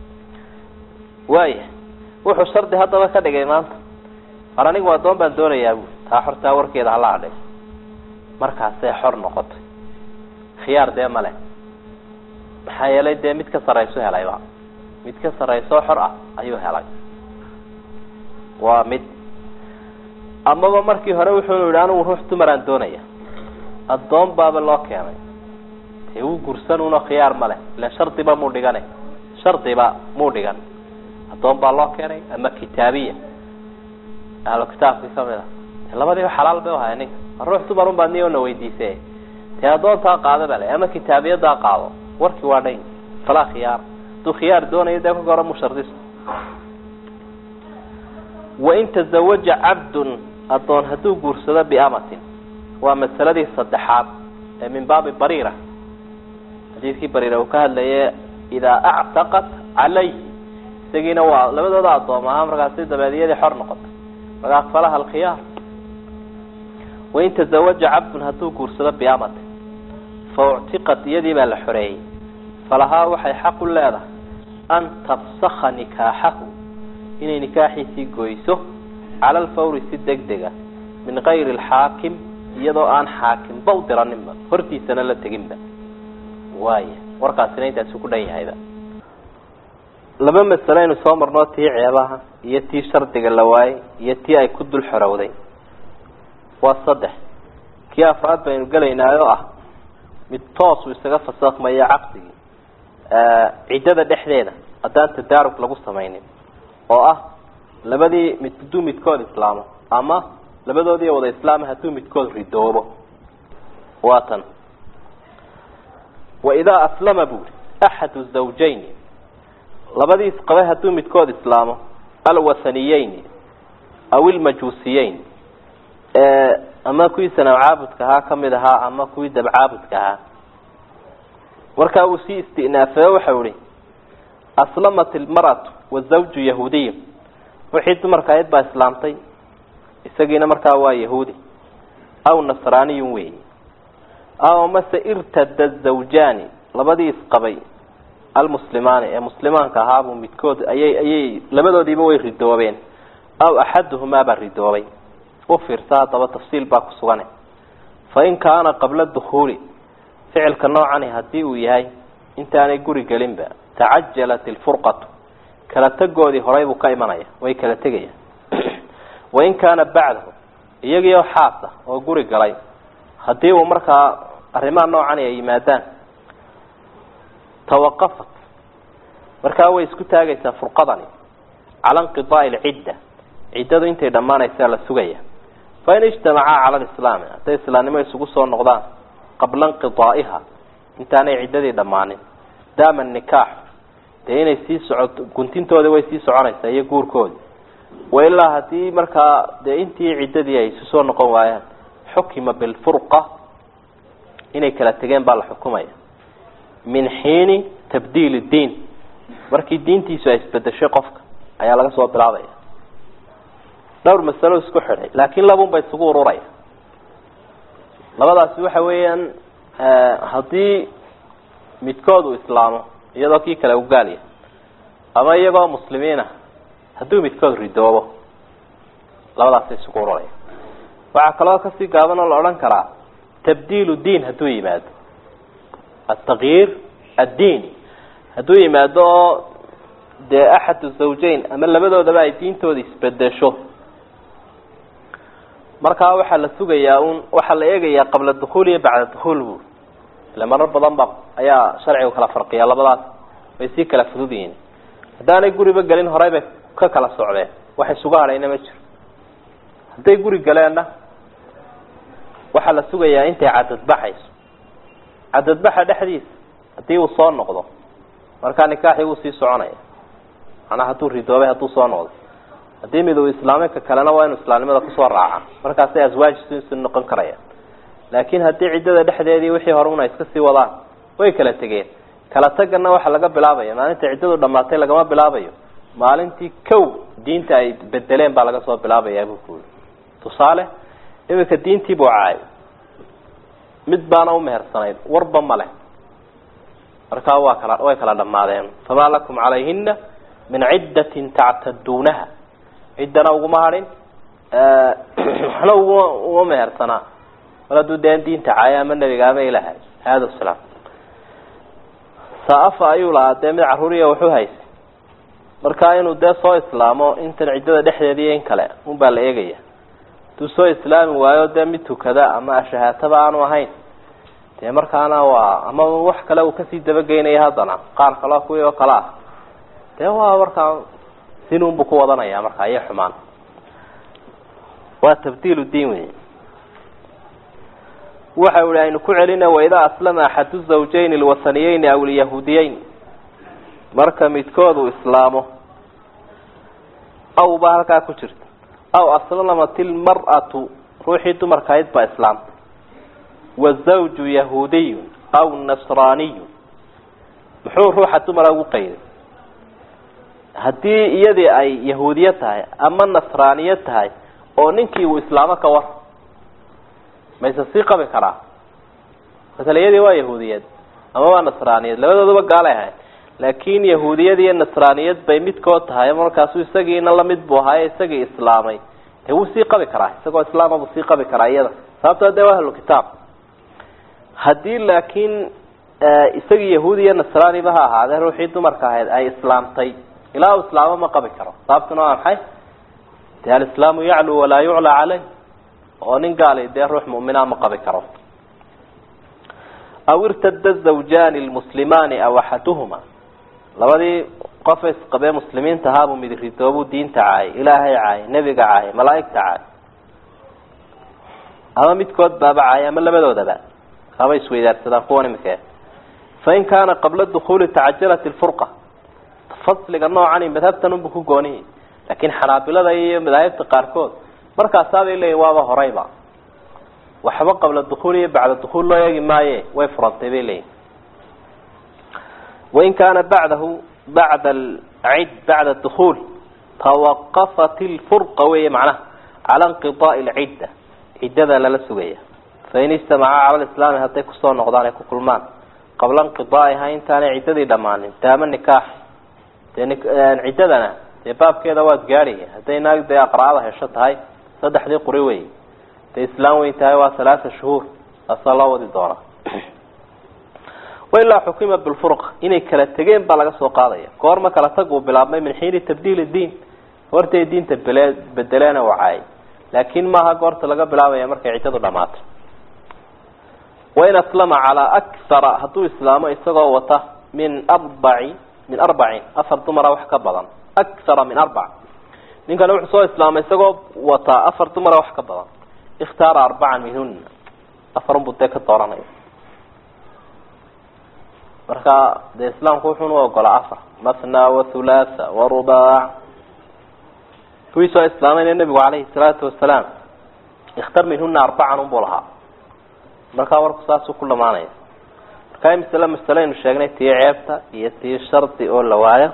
wuxuu shardi hadaba ka dhigay maanta anigu waa doon baan doonayaa taa xorta warkeeda hala hadhay markaas ay xor noqotay khiyaar de male maxaa yeelay de mid ka sareyso helayba mid ka sareyso xor ah ayuu helay waa mid amaba markii hore wuxuu yiri anigu ruux dumaraan doonaya adoon baaba loo keenay ee uu gursan una khiyaar male la shardiba muu dhigan adoon baa loo keenay ama kitaabiya ala kitaabka kamida labadii xalaal bay wahay ruux dumar un baa niyoona weydiisay te adoonta qaado bale ama kitaabiyada qaado warkii waa dhayn fala khiyaar tu khiyaar doonayo de ku garo mushardis wa in tazawaja abdun adoon haduu guursado bi amatin waa masaladii saddexaad ee min baab barira hadii barira uu ka hadlayay ida a'taqat alayhi sagina waa labadooda adooma markaas dabaadiyada xor noqoto marka falaha al khiyar wa in tazawaja abdun haduu guursado bi amatin fa'tiqat yadi bal xuray falaha waxay xaq u leedahay an tafsakha nikahahu inay nikaaxiisi goyso على الفور سدقدقة من غير الحاكم يدو آن حاكم بودر نمبا فرتي سنة لتقنبا وايه ورقا سنين تأسوكو داي هيدا لما مسلين صامر نوتي عيباها يتي شرطق اللواي يتي اي كدو الحراودي والصدح كي افراد بين قلينا يوه متوص ويستغف الساق ما يعقدي عدادة دحديدة أدان تدارك لغوصة ماينين labadii mid du midkood islaamo ama labadoodii wada islaam haduu midkood ridoobo waatan wa idha aslama buu أحد الزوجين لبدي قبه هدو متكود إسلامه الوثنيين أو المجوسيين أما كوي سنة عابدكها كمدها أما كوي دب عابدكها وركاوسي استئنافه وحولي أسلمت المرأة والزوج يهودي وحيد مركا يدبا إسلامتي إساقين مركا هو يهودي أو نصراني وي أو مسا ارتد الزوجان لبدي إسقبي المسلمان مسلمان كهابو متكود أي لبدو دي بوي ردوبين أو أحدهما بالردوبين وفرتها طبعا تفصيل باكو سواني فإن كان قبل الدخول فعل كنوعاني هدي وياي انت أنا يقولي قلنبا تعجلت الفرقة كلا تقودي هريبو كايمانيا وي كلا تقيا وإن كان بعده يجي حاطة ويقولي قلي هدي ومركا الرمان نوعاني يمادان توقفت مركا هو يسكتها جيسا فرقضاني على انقضاء العدة عدة انت دمانا يسال السوقية فإن اجتمعا على الإسلام حتى الإسلام ما يسقصوا النقضان قبل انقضائها انت أنا عدة دمانين دام النكاح دين يسيس كنتين تودي ويسيس عنيسا يقول كود وإلا هدي مركا دي انت عدة يسيسوا النقضان حكم بالفرقة إني كالاتقين بالحكومية من حين تبديل الدين markii diintiisu ay isbedeshay qofka ayaa laga soo bilaabay dhowr mas'alo isku xidhay laakiin labun bay isugu ururay labadaas waxa weeyaan hadii midkood uu islaamo iyadoo kii kale u gaaliyo ama iyagoo muslimiina haduu midkood ridoobo labadaas isugu ururay waxa kale oo ka sii gaaban oo la oran karaa tabdiilu diin haduu yimaado التغيير الديني هدو يمادو ده أحد الزوجين أما لبدو ده بقى دينتو دي اسبدشو مركا وحا لسوغيا وحا لإيغيا قبل الدخول بعد الدخول لما رب ضنبق أيا شرعي وكلا فرقيا لبدات ويسي كلا فدودين هدانا يقولي بقالين هرايبك كلا صعبه وحي سوغا علينا مجر هدا يقولي قالينا وحا لسوغيا انت عدد بحيس عدد بحا دحديث هدي وصان نقضه marka nikaaxi uu sii soconaya ana haduu ridoobe haduu soo noqdo hadii mid uu islaamka kalena waa inuu islaamnimada ku soo raaca markaas ay aswaajkiisu noqon karaya laakiin hadii ciidada dhexdeedii wixii hore una iska sii wadaan way kala tageen kala tagana waxa laga bilaabaya maalinta ciidadu dhamaatay lagama bilaabayo maalintii kow diinta ay bedeleen baa laga soo bilaabaya buku tusaale imika diintii buu caay mid baana u mehersanayd warba male marka way kala dhamaadeen fama lakum calayhinna min ciddatin ta'tadunaha ciddana ugu maharin waxna ugu mehersana waladu diinta caayama nabiga ama ilaahay hada salaam saafa ayula mid caruriya wuxuu haysay marka inuu soo islaamo inta ciddada dhexdeedii in kale un baa la eegaya tuu soo islaami waayo mid tukada ama shahaataba aanu ahayn markaana waa ama wax kale uu ka sii dabageynay hadana qaar kale kuwii oo kala waa marka sinun bu ku wadanaya marka ay xumaan waa tabdiilu diin waxa uu aynu ku celina wayda aslama ahadu zawjayn alwathaniyayn aw alyahudiyayn marka midkood uu islaamo aw ba halka ku jirta aw aslamatil mar'atu ruuxi dumarka ay ba islaam والزوج يهودي أو نصراني محور روح تمر وقيل هدي يدي أي يهوديتها أما النصرانيتها أو ننكي وإسلامك ور ما يسيقى بكرة مثلا يدي ويهودية أما نصرانية لو ذا بقالها لكن يهودية دي النصرانية بيمت كوتها يمر كاسو يسقي إن الله مدبوها يسقي إسلامي هو سيقى بكرة يسقى إسلام أبو سيقى بكرة يدا سابتها دواه الكتاب hadii laakiin isaga yahuudiya nasraani baha ahaade ruuxii dumarka ahayd ay islaamtay ilaa islaamo ma qabi karo sababtuna waa maxay dal islaamu ya'lu wala yu'la alayh oo nin gaalay ruux mu'mina ma qabi karo aw irtadda zawjan almusliman aw ahaduhuma labadii qof isqabay muslimiinta haabu mid ridoobu diinta caay ilaahay caay nabiga caay malaa'ikta caay ama midkood baaba caay ama labadoodaba هذا يسوي ذات صدق قوانين مكان فإن كان قبل الدخول تعجلت الفرقة فصل نوعا مذهبتا بكوني لكن حنابلة هي مذاهب قاركود مركز هذا اللي واضح هريبة وحبا قبل الدخول بعد الدخول لا يجي معي ويفرض تبيلي. وإن كان بعده بعد العد بعد الدخول توقفت الفرقة وهي معناه على انقضاء العدة عدة لا سوية. فإن استمع على الإسلام هتيك الصور نقضان يكون كلمان قبل انقضائها إن كان عدة دمان تام النكاح عدتنا باب كذا واد قاري هتي ناقد أقرأها الشط هاي صدح ذي قريوي الإسلام وينتهي 3 شهور الصلاة ودي الدورة. وإلا حكم بالفرق إني كالتجين بلغ سوق قاضية كورما كالتجوا بالعمي من حين تبديل الدين ورتي الدين تبدلنا وعاي لكن ما هقورت لقى بلاوي مركي عتاد الرمات. وإن أسلم على أكثر هتو إسلام يستغوا وطه من 40 أفرد مرة وحكا بضان أكثر من 4 من كانوا يحصوا إسلام يستغوا وطه أفرد مرة وحكا بضان اختار 4 منهن أفرم بطيك الطوراني مركا ده إسلام خوشون وقال عفر مثنى وثلاثة ورباع كويسوا إسلامين النبي عليه الصلاة والسلام اختار منهن 4 نبولها مركا ورقصاصو كل معنى مركا مسألة الشيخنا تي عيبتا تي الشرط أو اللواية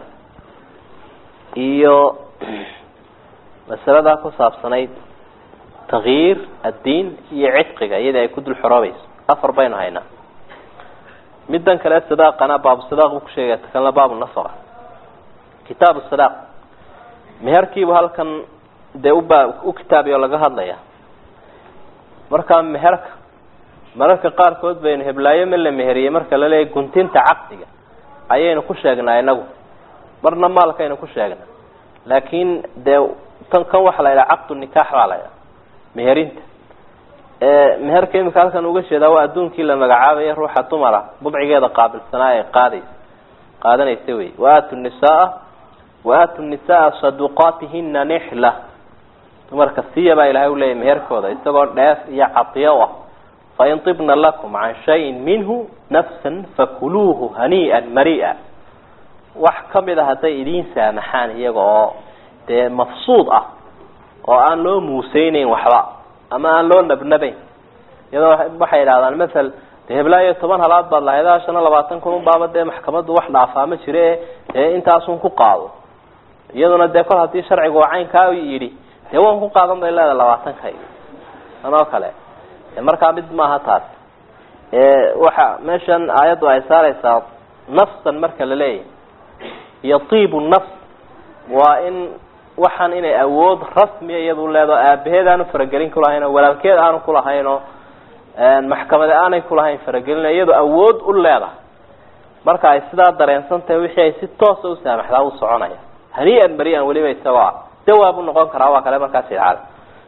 إيو مسألة داكو صابسانيد تغيير الدين هي عتقك يدا يكود الحرابيس أفر بينها هنا مدن كلا الصداق أنا باب الصداق وكشيء تكلم باب النصرة كتاب الصداق مهركي وهل كان دوبا وكتابي ولا جهاد ليه مركا مهرك مركا قار كود بين هبلاية من المهرية مركا للي كنتين تعقدك عيين كشيءنا ينقو مرنا مالك ينقو كشيءنا لكن ده تنكون وحلا إلى عقد النكاح عليها مهرينت مهركي مكان كان uga sheeda waa adduunkii la magacaabay ruuxa dumara bubcigeeda qaabil sanaa qaadanaysa way waatu nisaa saduqatihinna nihla dumarka siyaba ilaahay u leeyahay meherkooda isagoo dheef iyo catiyo fa in tibna lakum an shay'in minhu nafsan fakuluhu hani'an mari'a wax kamida haday idin saamaxaan iyagoo de mafsuud ah oo aan loo muuseynayn waxba ama aan loo nabnabayn iyadoo waxay yiraahdaan mesela heblaayo 10 halaad baad lahayd 25 kun baabada maxkamaddu wax dhaafaa ma jiree intaas uu ku qaado iyaduna de kor hadii sharcigu wacayn ka yiri de waan ku qaadan ilaa 20 kay anoo kale marka mid ma aha taas waxa meeshan aayadu ay saaraysaa nafsan marka la leeyahay yatiibu nafs wa in waxaan inay awood rasmi iyadu leedahay aabaheed aanu faragelin ku lahayn walaalkeed aanu ku lahayn maxkamada aanay ku lahayn faragelin iyadu awood u leedahay marka ay sida dareensantahay wixii ay si toos ah u saamaxdaa u soconaya haniyan bariyan waliba isaga jawaab u noqon karaa waa kale markaas yaal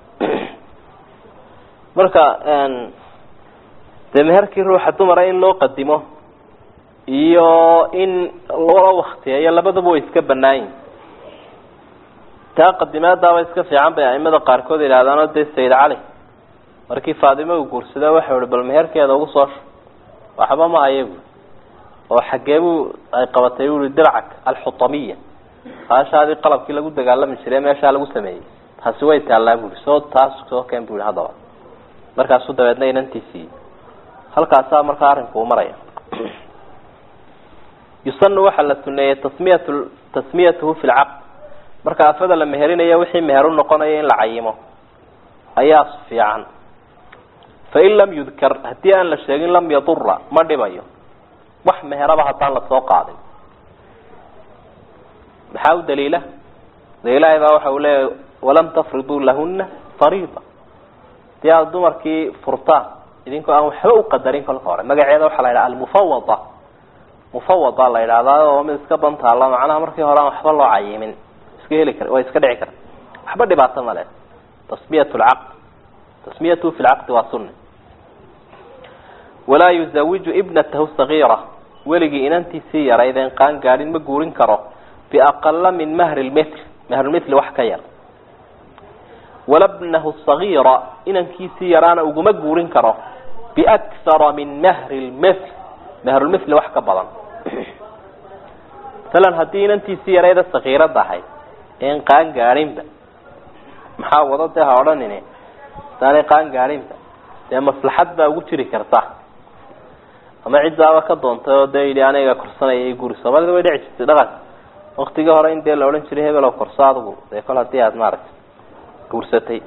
marka meherkii ruuxa dumara in loo qadimo iyo in loo waqtiyo labadaba way iska banaayin تقدمات دعوة إسكافي عن بأئمة قاركود إلى هذا نود السيد علي مركي فاطمة وقرصدا وحول بالمهر كذا وصار وحبا ما أيبه وحجبوا أي قبطيول الدرعك الحطمية هاش هذه قلب كلا جود قال من شريمة إيش على مسميه هسوي تعلم يقول صوت تاس صوت كم بيقول هذا مركز صوت بدنا ينتسي هل كاسا مركارن كومريا يصن وحلة النية تسميته في العقد marka afada la meherinayo wixii meheru noqonaya in la cayimo ayaa fiican fa in lam yudkar hadii aan la sheegin lam yadurra ma dhibayo wax meheraba hadaan la soo qaadin maxaa daliila daliilada waxa uu leeyahay walam tafridu lahunna fariida yaa dumarkii furta idinko aan waxba u qadarin kala hore magaceeda waxa la yiraahdaa mufawwada la yiraahdaa oo mid iska bantaala macnaha markii hore aan waxba loo cayimin ويسكدع كر حبدي بعطنا له تسميته في العقد والسنة ولا يزوج ابنته الصغيرة ولقي إن أنت سيارة إذا كان قاعدين مجورين كره بأقل من مهر المثل وحكير ولا ابنه الصغيرة إن أنت سيارة أو مجورين كره بأكثر من مهر المثل meherulmithli wax ka badan. masalan haddii inantiisii yarayda sakiirada ahayd een qaan gaadhinba maxaa wado dee ha odhanine saanay qaan gaadhinba dee maslaxad baa ugu jiri karta ama ciddaaba ka doontay oo dee yidhi aniga korsanaya i guri. soomaalida way dhici jirtay dhaqan waktigii hore in dee la odhan jiray hebel oo korso adigu dee kol haddii aada maaragtay guursatay.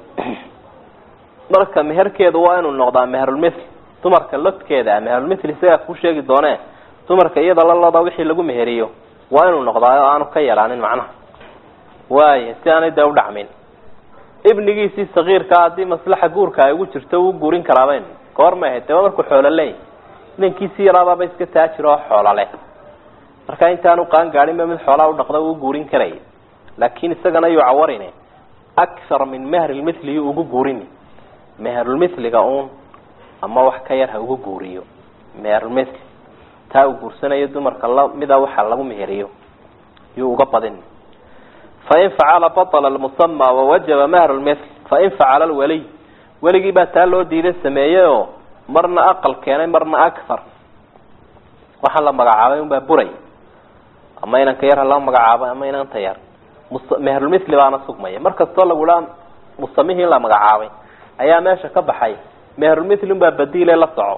marka meherkeedu waa inuu noqdaa meherulmithli. dumarka lodkeeda meherulmithli isagaa kuu sheegi doonee dumarka iyada la loda wixii lagu meheriyo waa inuu noqdaa oo aanu ka yaraanin macnaha waaya si aanay dee udhacmin. ibnigiisii sakiirkaa haddii maslaxa guurka ay ugu jirto wuu guurin karaabayn goormay ahayd dee markuu xoolo leey inankiisii yaraabaaba iska taajir oo xoolo leh marka intaanu qaan gaadhinba mid xoolaa u dhaqda wuu guurin karaya. laakiin isagana yuu cawarine akthar min meherulmithli yuu ugu guurini. meherulmithliga uun ama wax ka yar ha ugu guuriyo meherulmithli taa uu guursanayo dumarka mida waxa lagu meheriyo yuu uga badin. fain facala batla lmusama wawajaba meherulmithl fain facala lwaliy weligii baa taa loo diiday sameeyey oo marna aqal keenay marna akthar waxaa la magacaabay unbaa buray ama inanka yar hala magacaabay ama inanta yar meherulmithli baana sugmaya. markastoo lagula musamihii la magacaabay ayaa meesha ka baxay meherulmithli unbaa badiile la soco.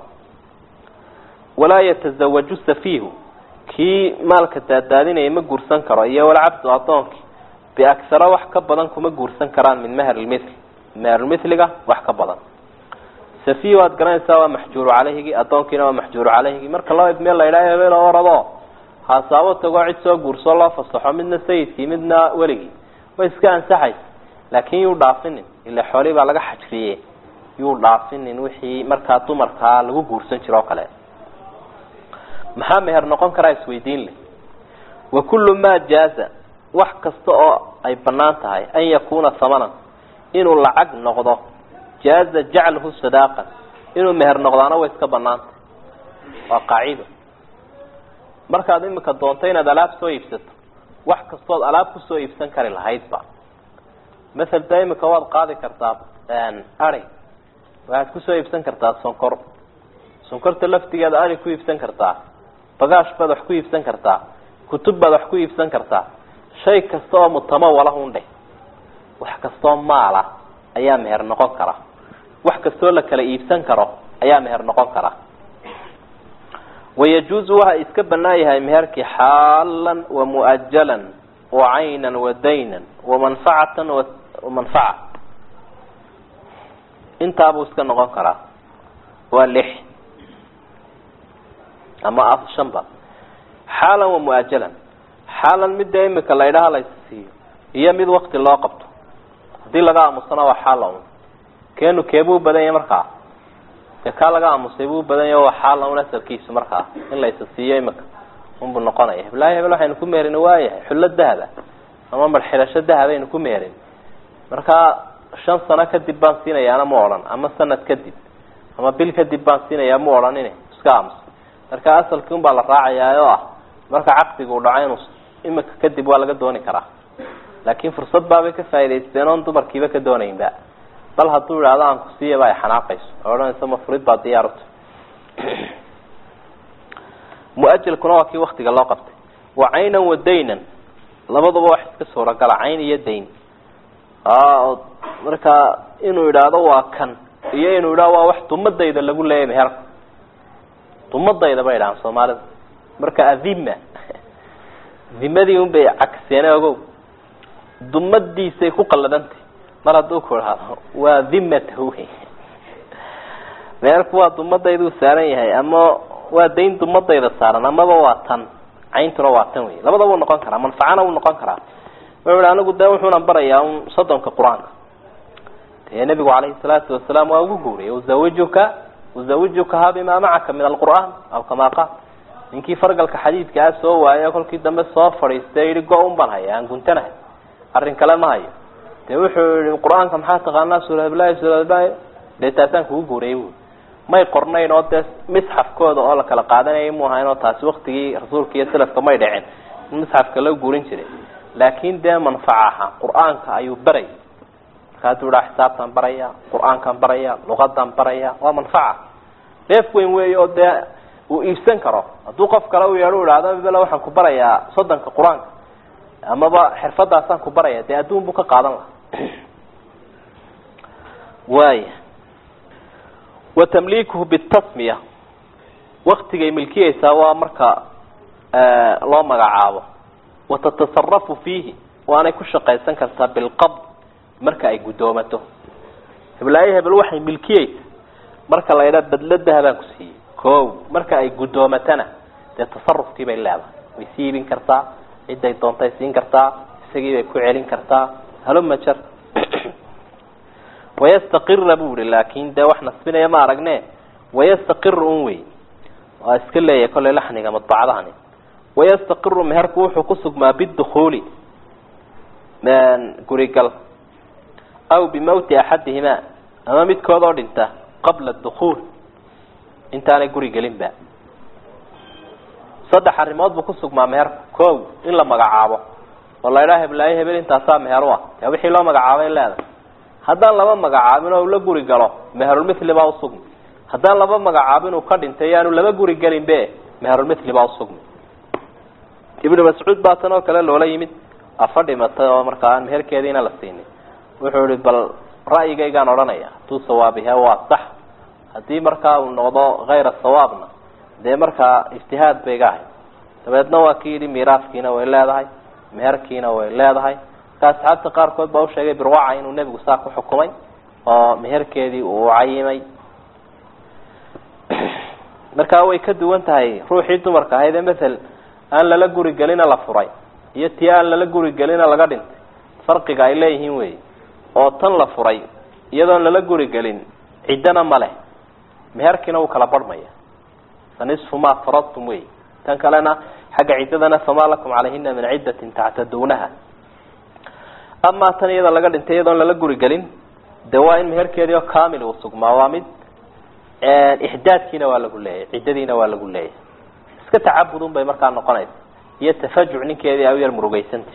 walaa yatasawaju safiihu kii maalka daadaadinaya ma guursan karo iyo walcabdu adoonki biaksara wax ka badan kuma guursan karaan min meherulmithli meherulmithliga wax ka badan. safiih waad garanaysaa waa maxjuuru caleyhigii adoonkiina waa maxjuuru caleyhigii. marka loo idmeel la idhaha hebel orado haasaabo tagoo cid soo guursoo loo fasaxo midna sayidkii midna weligii way iska ansaxaysa. laakiin yuu dhaafinin ila xoolii baa laga xajriye yuu dhaafinin wixii markaa dumarkaa lagu guursan jiro oo kale. maxaa meher noqon karaa isweydiin leh. wa kullu maa jaaza wax kasta oo ay banaan tahay an yakuuna hamanan inuu lacag noqdo jaaza jacluhu sadaaqan inuu meher noqdaana way iska banaantay. waa qaacido. markaad imika doonto inaad alaab soo iibsato wax kastood alaab kusoo iibsan kari lahaydba masal da imika waad qaadi kartaa ari waxaad kusoo iibsan kartaa sonkor sonkorta laftigeeda ari ku iibsan kartaa bagaash baad wax ku iibsan kartaa kutub baad wax ku iibsan kartaa shay kasta oo mutamawala hundhe wax kastoo maala ayaa meher noqon kara wax kastoo la kala iibsan karo ayaa meher noqon kara. wayajuuzu waxa iska banaan yahay meherkii xaalan wa muajalan wa caynan wa daynan wa manfacatan wa manfaca intaabuu iska noqon karaa. waa 6 ama 5 xaalan wa muajalan. xaalan midda imika la idhaha la siiyo iyo mid wakti loo qabto hadii laga aamusana waa xaalan keenu keebuu badan yahay markaa ka laga aamusay buu badan yahay waa xaalan una sarkiisu markaa in la siiyo imika unbu noqonaya. heblahay hebel waxaynu ku meerin waayahay xullo dahaba ama marxirasho dahaba aynu ku meerin markaa 5 sano kadib baan siinayaana ma odhan ama sanad kadib ama bil kadib baan siinayaa ma odhanin iska aamus. marka asalkii unbaa la raacayaa oo ah marka caqdigu u dhacay inuu imika kadib waa laga dooni karaa. laakiin fursad baabay ka faa'iidaysteen oon dumarkiiba ka doonaynba bal hadduu idhaahdo aan ku siiyaba ay xanaaqayso oo odhanayso mafruid baa diyaarta. muajalkuna waa kii waktiga loo qabtay. wa caynan wa daynan labaduba wax iska suuragala cayn iyo dayn. marka inuu idhaahdo waa kan iyo inuu idhaahdo waa wax dumadayda lagu leeyahay meherka dumadayda bay idhahaan soomaalida. marka adima dimadii un bay cagseen ogow dumadiisay ku qalladantay mar hadduu ku idhaahdo waa dimatahu meherku waa dumadaydu saaran yahay ama waa dayn dumadayda saaran amaba waa tan cayntuna waa tan wey. labadaba wuu noqon karaa manfacana wuu noqon karaa. wuxuu ihi anigu dee wuxuuna barayaa un soddonka qur-aanka dee nabigu calayhi salaatu wasalaam waa ugu guuriyay uzawijukaha bima macaka min alqur'aan aw kamaa qaal. ninkii fargalka xadiidkaa soo waayay kolkii dambe soo fadhiistay yihi go-un baan haya aan guntanahay arrin kale ma hayo dee wuxuu yihi qur-aanka maxaa taqaanaa suuradblaahi suuradblaahi dee taasaan kugu guuriyay bu may qornayn oo dee misxafkooda oo la kala qaadanayay mu ahayn oo taasi waktigii rasuulka iyo salafka may dhicin in misxafka loo guurin jiray. laakiin dee manfacaha qur-aanka ayuu barayay. marka hadduu idhaa xisaabtaan baraya qur-aankaan baraya luqadaan baraya waa manfaca dheef weyn weey oo dee uu iibsan karo hadduu qof kale u yeedho u idhaahdo bela waxaan ku barayaa 30 qur-aanka amaba xirfadaasaan ku baraya dee adduun buu ka qaadan lahaa waaya watamliikuhu bitasmiya waktigay milkiyeysaa waa marka loo magacaabo watatasarafu fiihi waanay ku shaqaysan kartaa bilqabd marka ay guddoomato heblaaye hebel waxay milkiyeysa marka la yidhaa badla dahabaan ku siiyey kow marka ay guddoomatana dee tasarufkii bay leedahay way sii iibin kartaa ciday doontay siin kartaa isagii bay ku celin kartaa haluma jar wayastaqira buu yidhi laakin dee wax nasbinaya ma aragne wayastaqiru un wey waa iska leeyahay kollay laxniga madbacadahani wayastaqiru meherku wuxuu ku sugmaa bidukhuuli gurigal aw bimawti axadihimaa ama midkood oo dhinta qabla dukhuul intaanay guri gelinba saddex arrimood buu ku sugmaa meherku kow in la magacaabo oo la idhaa heblaaye hebel intaasaa meher u ah dee wixii loo magacaabay leedahay haddaan laba magacaabin oo la guri galo meherulmithli baa usugmi haddaan laba magacaabin uu ka dhintay yaanu laba guri gelin be meherulmithli baa usugmi ibnu mascuud baa tan oo kale loola yimid afa dhimatay oo markaa aan meherkeediina la siinin wuxuu yihi bal ra'yigaygaan odhanaya hadduu sawaabiha waa sax haddii markaa uu noqdo hayra sawaabna dee markaa ijtihaad bay iga ahayd dabeedna waa ki yidhi miiraaskiina way leedahay meherkiina way leedahay marka asxaabta qaarkood baa usheegay birwaca inuu nebigu saa ku xukumay oo meherkeedii uu cayimay markaa way ka duwan tahay ruuxii dumarka ahayd ee mathal aan lala guri gelina la furay iyo tii aan lala guri gelina laga dhintay farqiga ay leeyihiin wey oo tan la furay iyadoon lala guri gelin ciddana ma leh meherkiina wuu kala barhmaya fanisfu ma faradtum wey tan kalena xagga ciddadana famaa lakum calayhina min ciddatin tactaduunaha amaa tan iyada laga dhintay iyadoon lala guri gelin de waa in meherkeedii oo kamil uu sugmaa waa mid ixdaadkiina waa lagu leeyahay ciddadiina waa lagu leeyahay iska tacabudun bay markaa noqonaysa iyo tafajuc ninkeedii ay u yar murugaysanta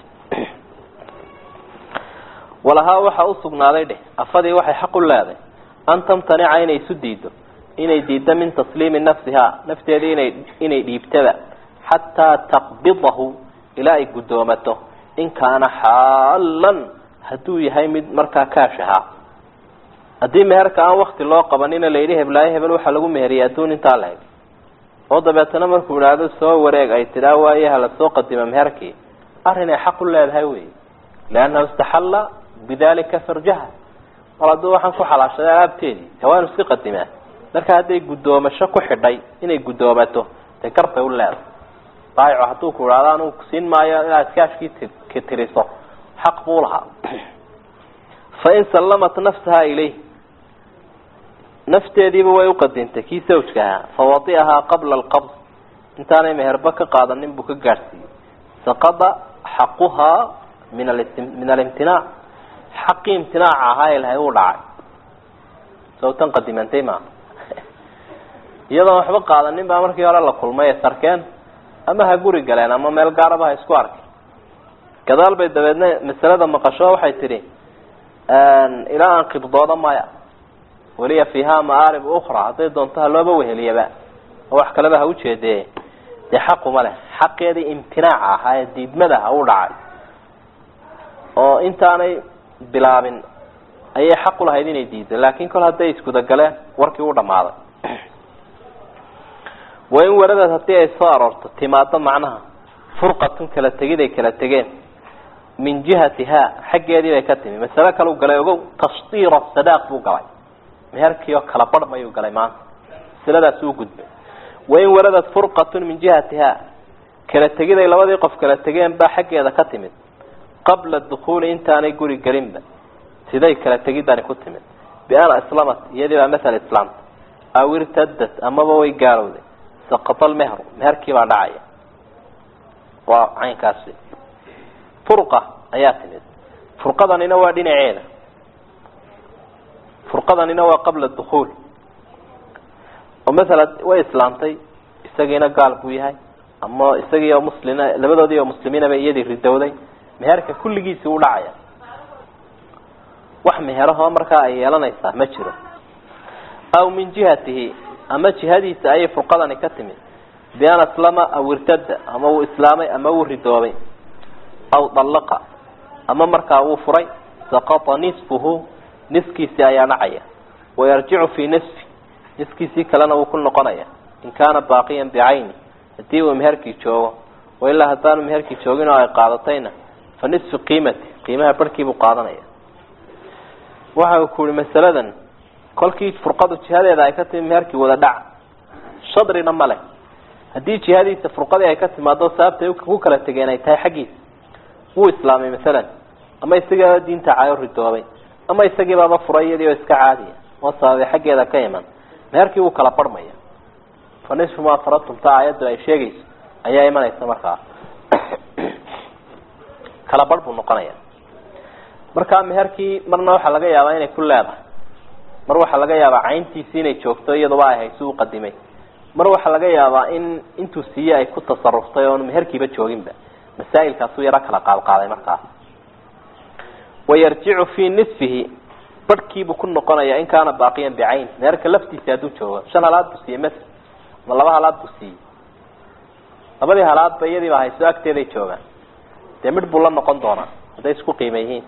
walahaa waxaa usugnaaday dheh afadii waxay xaq u leedahay an tamtanica inay isu diido inay diiddo min tasliimi nafsihaa nafteedii inay dhiibtaba xataa taqbidahu ilaa ay guddoomato in kaana xaalan hadduu yahay mid markaa kaashahaa haddii meherka aan wakti loo qabanina layidhi heblaaye hebel waxaa lagu meheriyay adduun intaa la eg oo dabeetana markuu idhaahdo soo wareeg ay tidhaa waayaha lasoo qadima meherkii arrin ay xaq u leedahay wey liannahu istaxalla bidalika farjaha mar hadduu waxaan ku xalaashaday alaabteedii de waa inu iska qadimaa marka hadday guddoomasho ku xidhay inay guddoomato dee gartay u leedahay daayico hadduu ku idhaahdo anuu siin maayo inaad iskaashkii ka tiriso xaq buu lahaa fain sallamat nafsaha ilayh nafteediiba way uqadintay kii sawjka ahaa fawadiahaa qabla alqabd intaanay meherba ka qaadanin buu ka gaadhsiiyey saqada xaquhaa min alimtinaac xaqii imtinaaca ahaa ee lahay uu dhacay sawtan qadimantay maaha iyadoon waxba qaadanin baa markii hore la kulmay ee sarkeen ama ha guri galeen ama meel gaaraba ha isku arkay gadaal bay dabeedna masalada maqasho waxay tidhi ilaa aan qibdooda maya waliya fiiha maarib ukhra hadday doonto ha looba weheliyaba oo wax kaleba ha ujeedee dee xaquma leh xaqeedii imtinaaca ahaa ee diidmada ha u dhacay oo intaanay bilaabin ayay xaq u lahayd inay diido laakin kol hadday iskudagaleen warkii u dhamaaday waa in waradaas haddii ay soo aroorto timaado macnaha furqatun kala tegid ay kala tegeen min jihatiha xaggeedii bay ka timi masale kale u galay ogow tashtiira sadaaq buu galay meherkii oo kala barhmayuu galay maanta masaladaas uu gudbay waa in waradaas furqatun min jihatiha kala tegid ay labadii qof kala tegeen baa xaggeeda ka timid qabla dukuuli intaanay guri gelinba siday kala tegidani ku timid biana islamat iyadii baa maala islaamta aw irtadat amaba way gaalowday saqata almehru meherkii baa dhacaya waa caynkaasi furqa ayaa timid furqadanina waa dhinaceeda furqadanina waa qabla dukuul oo maala way islaamtay isagiina gaal buu yahay ama isagii oo muslina labadoodii oo muslimiinaba iyadii ridowday meherka kulligiisi u dhacaya wax meherahoo markaa ay yeelanaysaa ma jiro aw min jihatihi أما جهادي سأي فرقضني كتمي بأن أسلم أو ارتد أما هو إسلامي أما هو ردوبي أو طلق أما مركا هو فري سقط نصفه نسكي سأي نعيا ويرجع في نسكي سيكلنا وكل قنايا إن كان باقيا بعيني هديه مهركي جوه وإلا هدان مهركي جوغين أو قادتين فنصف قيمة بركي بقادنيا waxa ku yiri masaladan kolkii furqadu jihadeeda ay ka timid meherkii wada dhac shadrina male hadii jihadiisa furqada ay ka timaado sababta uu kala tagay inay tahay xaqiis uu islaamay midalan ama isaga diinta caayo ridoobay ama isaga baba furayadii oo iska caadiya oo sababay xaqeeda ka iman meherkii uu kala barmaya fanishu ma faratum taayadu ay sheegayso ayaa imanaysa markaa kala barbu noqonaya marka meherkii marna waxa laga yaabaa inay ku leedahay mar waxa laga yaabaa cayntiisa inay joogto iyadoo ay hayso u qadimay mar waxa laga yaabaa in intuu siiyay ay ku tasaruftay oo meherkiiba jooginba masaa'ilkaas uu yara kala qaaday markaa wayarji'u fi nisfihi barkiibu ku noqonaya in kaana baaqiyan bi'ayn meherka laftiisa haduu joogo shan halaad buu siiyay mas ma laba halaad buu siiyay labadii halaad bayadii baa hayso agteeday joogaan de mid buu la noqon doonaa haday isku qiimeeyeen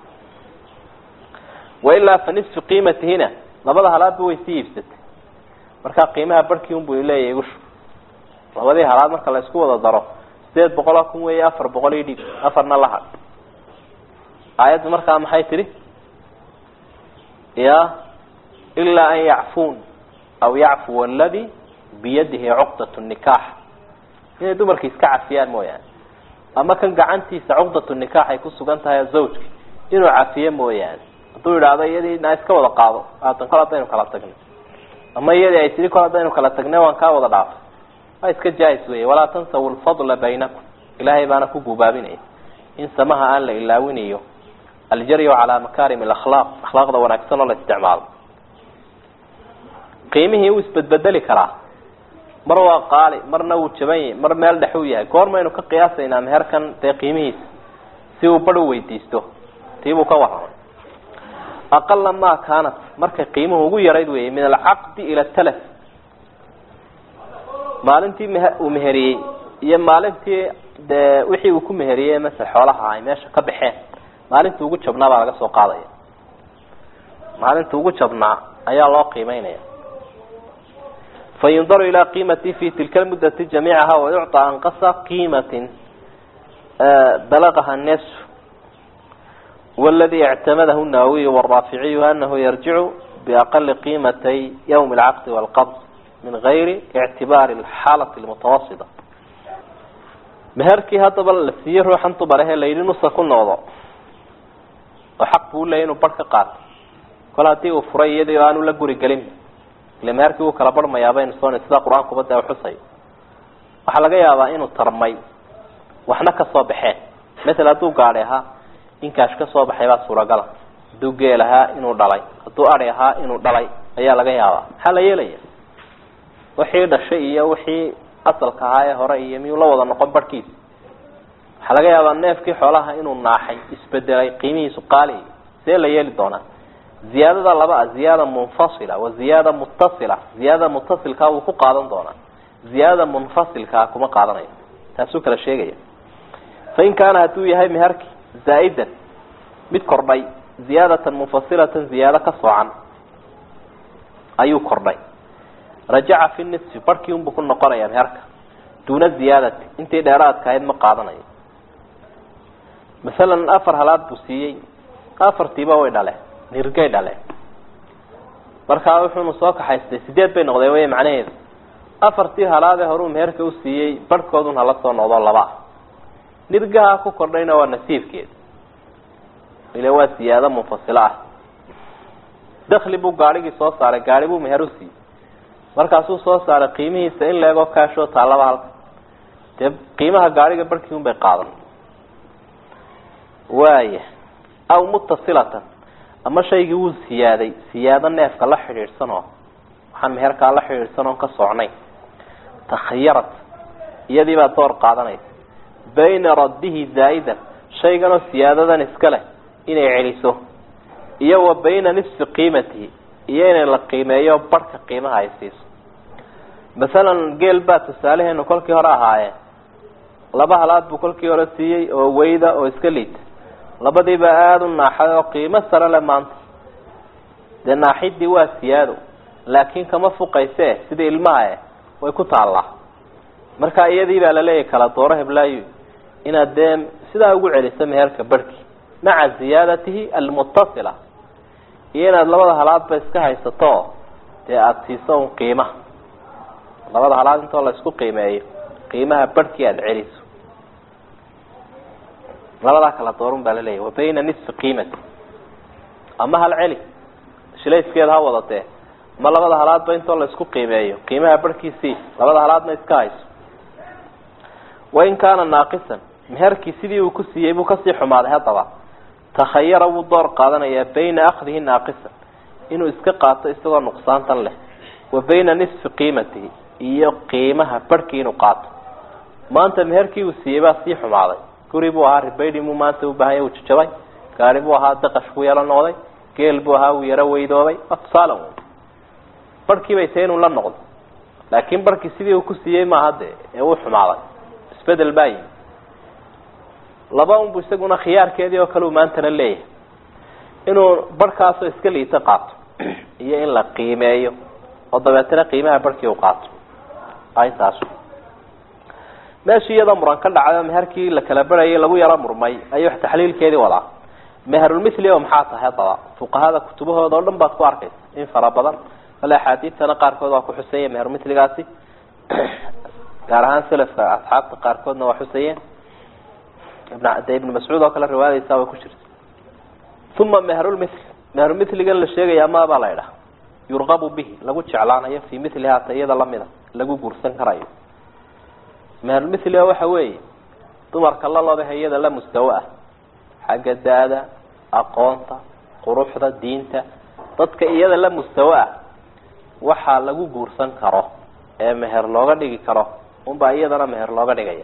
وإلا فنصف قيمته هنا لبدا هلاد بو يسيبست marka qiimaha barkii uu leeyahay gush labadii halaad marka la isku wada daro 800 kun weey 400 dhib afarna laha ayad marka maxay tiri ya illa an ya'fun aw ya'fu alladhi biyadihi 'uqdatu an-nikah inay dumarka iska cafiyaan mooyaan ama kan gacantiisa 'uqdatu an-nikah ay ku sugan tahay zawjki inuu cafiyo mooyaan haduu yiraahdo iyadii iska wada qaado aadan kala tagno ama iyadii ay sidii kala kala tagnay waan ka wada dhaaf ay iska jaayis weey wala tansaw al-fadla baynakum ilaahay baana ku gubaabinay in samaha aan la ilaawinayo al-jariyu ala makarim al-akhlaq akhlaaqda wanaagsan oo la isticmaalo qiimihii uu isbedbedeli karaa mar waa qaali marna uu jabay mar meel dhaxu yahay goormaynu ka qiyaasaynaa meherkan ee qiimihiisa si uu baro weydiisto tiibu ka waran أقل ما كانت مركز قيمه وقو يريد من العقد إلى التلف مالنتي ومهرية يا مالنتي وحي وكو مهرية مثل حولها هاي ماشا كبحين مالنتي وقو شبنا بارغا سوق قاضي مالنتي وقو شبنا أي الله قيمين فينظر إلى قيمتي في تلك المدة جميعها ويعطى أنقص قيمة بلغها النصف والذي اعتمده النووي والرافعي أنه يرجع بأقل قيمتي يوم العقد والقبض من غير اعتبار الحالة المتوسطة مهركي هذا بالسير وحنطب عليها الليل نص كل وضع وحق بقول له إنه بركة قات كل هاتي وفري يدي وأنه لجوري قليم لمهركي وكربر ما يابين صون السلاق قرآن قبضة وحصي وحلقة يابا إنه ترمي وحنا كصابحين مثل هاتو قاريها in kaash ka soo baxay baa suuragal duu geelaha inuu dhalay haduu ariyaha inuu dhalay ayaa laga yaabaa waxa la yeelaya wixii dhashay iyo wixii asalka ahaa hore iyo miyuu la wada noqon barkiis waxa laga yaabaa neefkii xoolaha inuu naaxay isbedelay qiimihiisu qaali see la yeeli doonaa ziyadada laba ziyada munfasila wa ziyada muttasila ziyada muttasilka uu ku qaadan doonaa ziyada munfasilka kuma qaadanayo taasoo kala sheegaya fa in kaana haduu yahay meherki زائدا مد كردي زيادة منفصلة زيادة كصوعا أيو كردي رجع في النصف بركي بكل نقرة يعني هركا دون الزيادة انت دارات كاين مقاضنا مثلا أفر هلات بوسيي أفر تيبا ويداله نرقاي داله بركا وحو نصوك حيث سيديد بين غضيوية معنيه أفر تي هلات هروم هركا وسيي بركودون هلاتو نوضو اللبا نرجع كو كردينا ونسيف كده إلى وسيادة منفصلة دخل بو قاري صوص على قاري بو مهروسي مركزو صوص على قيمه سئل لغو كاشو طالب على تب قيمها قاري قبل كيوم بقاضن وايه أو متصلة أما شيء يقول سيادة نافك الله حرير سنة وحن مهرك الله حرير سنة كصعني تخيرت يدي بقى طور قاضنيت بين رده زائدا شيء كانوا سيادة نسكله إنه يعلسه إيه وبين نفس قيمته إيه إن القيمة إيه وبرك قيمة هايسيس masalan geel baa tusaalaheenu kolkii hore ahaayeen laba halaad buu kolkii hore siiyey oo weyda oo iska liita labadiiba aada u naaxay oo qiimo sare le maanta dee naaxidii waa siyaado laakiin kama fuqayse sidii ilmaha way ku taallaa marka iyadii baa laleeyahay kala dooro heblaayo inaad dee sidaa ugu celiso meherka barhkii maca ziyaadatihi almutasila iyo inaad labada halaadba iska haysato dee aada siiso un qiimaha labada halaad intoo la isku qiimeeyo qiimaha barhkii aada celiso labadaa kala doorun baa laleeyahay wa bayna nisfi qiimati ama hal celi shilayskeeda ha wadatee ama labada halaadba intoo la isku qiimeeyo qiimaha barhkiisii labada halaadna iska hayso wain kaana naaqisan meherkii sidii uu ku siiyey buu kasii xumaaday haddaba takhayara wuu door qaadanayaa bayna akhdihi naaqisan inuu iska qaato isagoo nuqsaantan leh wa bayna nisfi qiimatihi iyo qiimaha barhkii inuu qaato maanta meherkii uu siiyey baa sii xumaaday guri buu ahaa ribaydhi muu maanta u baahanya uu jajabay gaari buu ahaa daqash ku yaro noqday geel buu ahaa uu yaro weydoobay tusaale barhkii bay tahay inuu la noqdo laakiin barhkii sidii uu ku siiyey maaha dee ee uu xumaaday isbedel baa yimi laba unbu isaguna khiyaarkeedii oo kale uu maantana leeyahay inuu barhkaasoo iska liita qaato iyo in la qiimeeyo oo dabeetana qiimaha barhkii uu qaato intaas meeshii iyadoo muran ka dhacday meherkii la kala barayay lagu yaro murmay ayuu taxliilkeedii wadaa meherulmithli oo maxaa tahay haddaba fuqahada kutubahooda oo dhan baad ku arkaysa in fara badan wala axaadiidtana qaarkood waa ku xuseeyeen meherumithligaasi gaar ahaan salafka asxaabta qaarkoodna waa xuseeyeen ibn mascuud oo kale riwaayadiisa way ku jirta uma meherulmithl meherumithligan la sheegaya amaabaa la idhaha yurqabu bihi lagu jeclaanayo fii mithlihaa ta iyada lamida lagu guursan karayo meherulmithliga waxa weeye dumarka laloodaha iyada la mustawa ah xagga da-da aqoonta quruxda diinta dadka iyada la mustawa ah waxaa lagu guursan karo ee meher looga dhigi karo unbaa iyadana meher looga dhigaya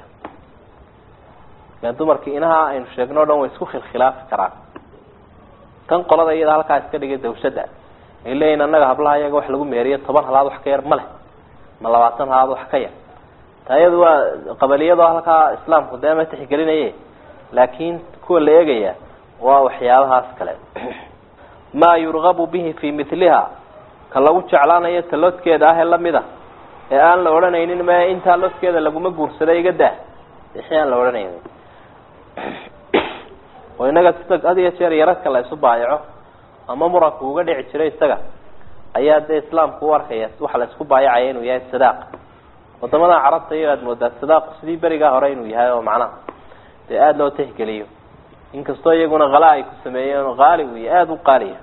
dumarkii inaha aynu sheegno o dhan way isku khilkhilaafi karaan kan qolada iyada halkaa iska dhigay dawshada ay leeyihin annaga hablaha iyaga wax lagu meeriyo 10 halaad wax ka yar ma leh ma 20 halaad wax ka yar taayadu waa qabaliyada halkaa islaamku deema tixgelinaye laakiin kuwa la eegaya waa waxyaabahaas kale ma yurghabu bihi fi mithliha ka lagu jeclaanayo taloodkeeda ah ee lamida ee aan la oranaynin ma inta loodkeeda laguma guursaday iga daa wixii aan la oranaynin oo inaga sida adiga jeer yaradka la isu baayaco ama muranku uga dhici jiray isaga ayaa de islaamku u arkaya waxa la isku baayacay inuu yahay sadaaq wadamada carabta iyo moodaa sadaaq sidii bariga hore inuu yahay oo macna de aad loo tixgeliyo inkastoo iyaguna qalaa ay ku sameeyeen qaali uu aad u qaaliya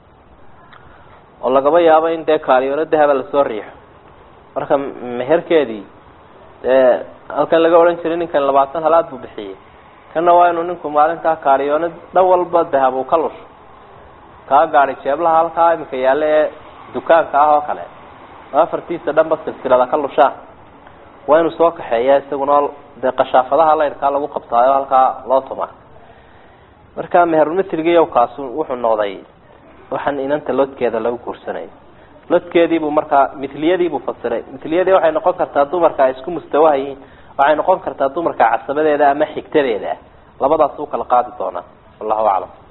oo laga yaabo in de kaaliyoona dahab la soo riixo marka meherkeedii halkan laga oran jiray ninkan 20 halaad buu bixiyay kana waa inuu ninku maalinta kaaliyoona dhawalba dahab uu ka lusho ka gaari jeeblaha halka imika yaale dukaanka ah oo kale afartiisa dhanba silsilada ka lusha waa inuu soo kaxeeyaa isaguna de qashaafadaha leerka lagu qabtaayo halka loo tuma marka meherulmithliga iyo kaas wuxuu noqday waxaan inanta loodkeeda lagu guursanay loodkeedii buu marka mithliyadii buu fasiray mithliyadii waxay noqon kartaa dumarka isku mustawaayeen waxay noqon kartaa dumarka casabadeeda ama xigtadeeda labadaas uu kala qaadi doona wallahu a'lam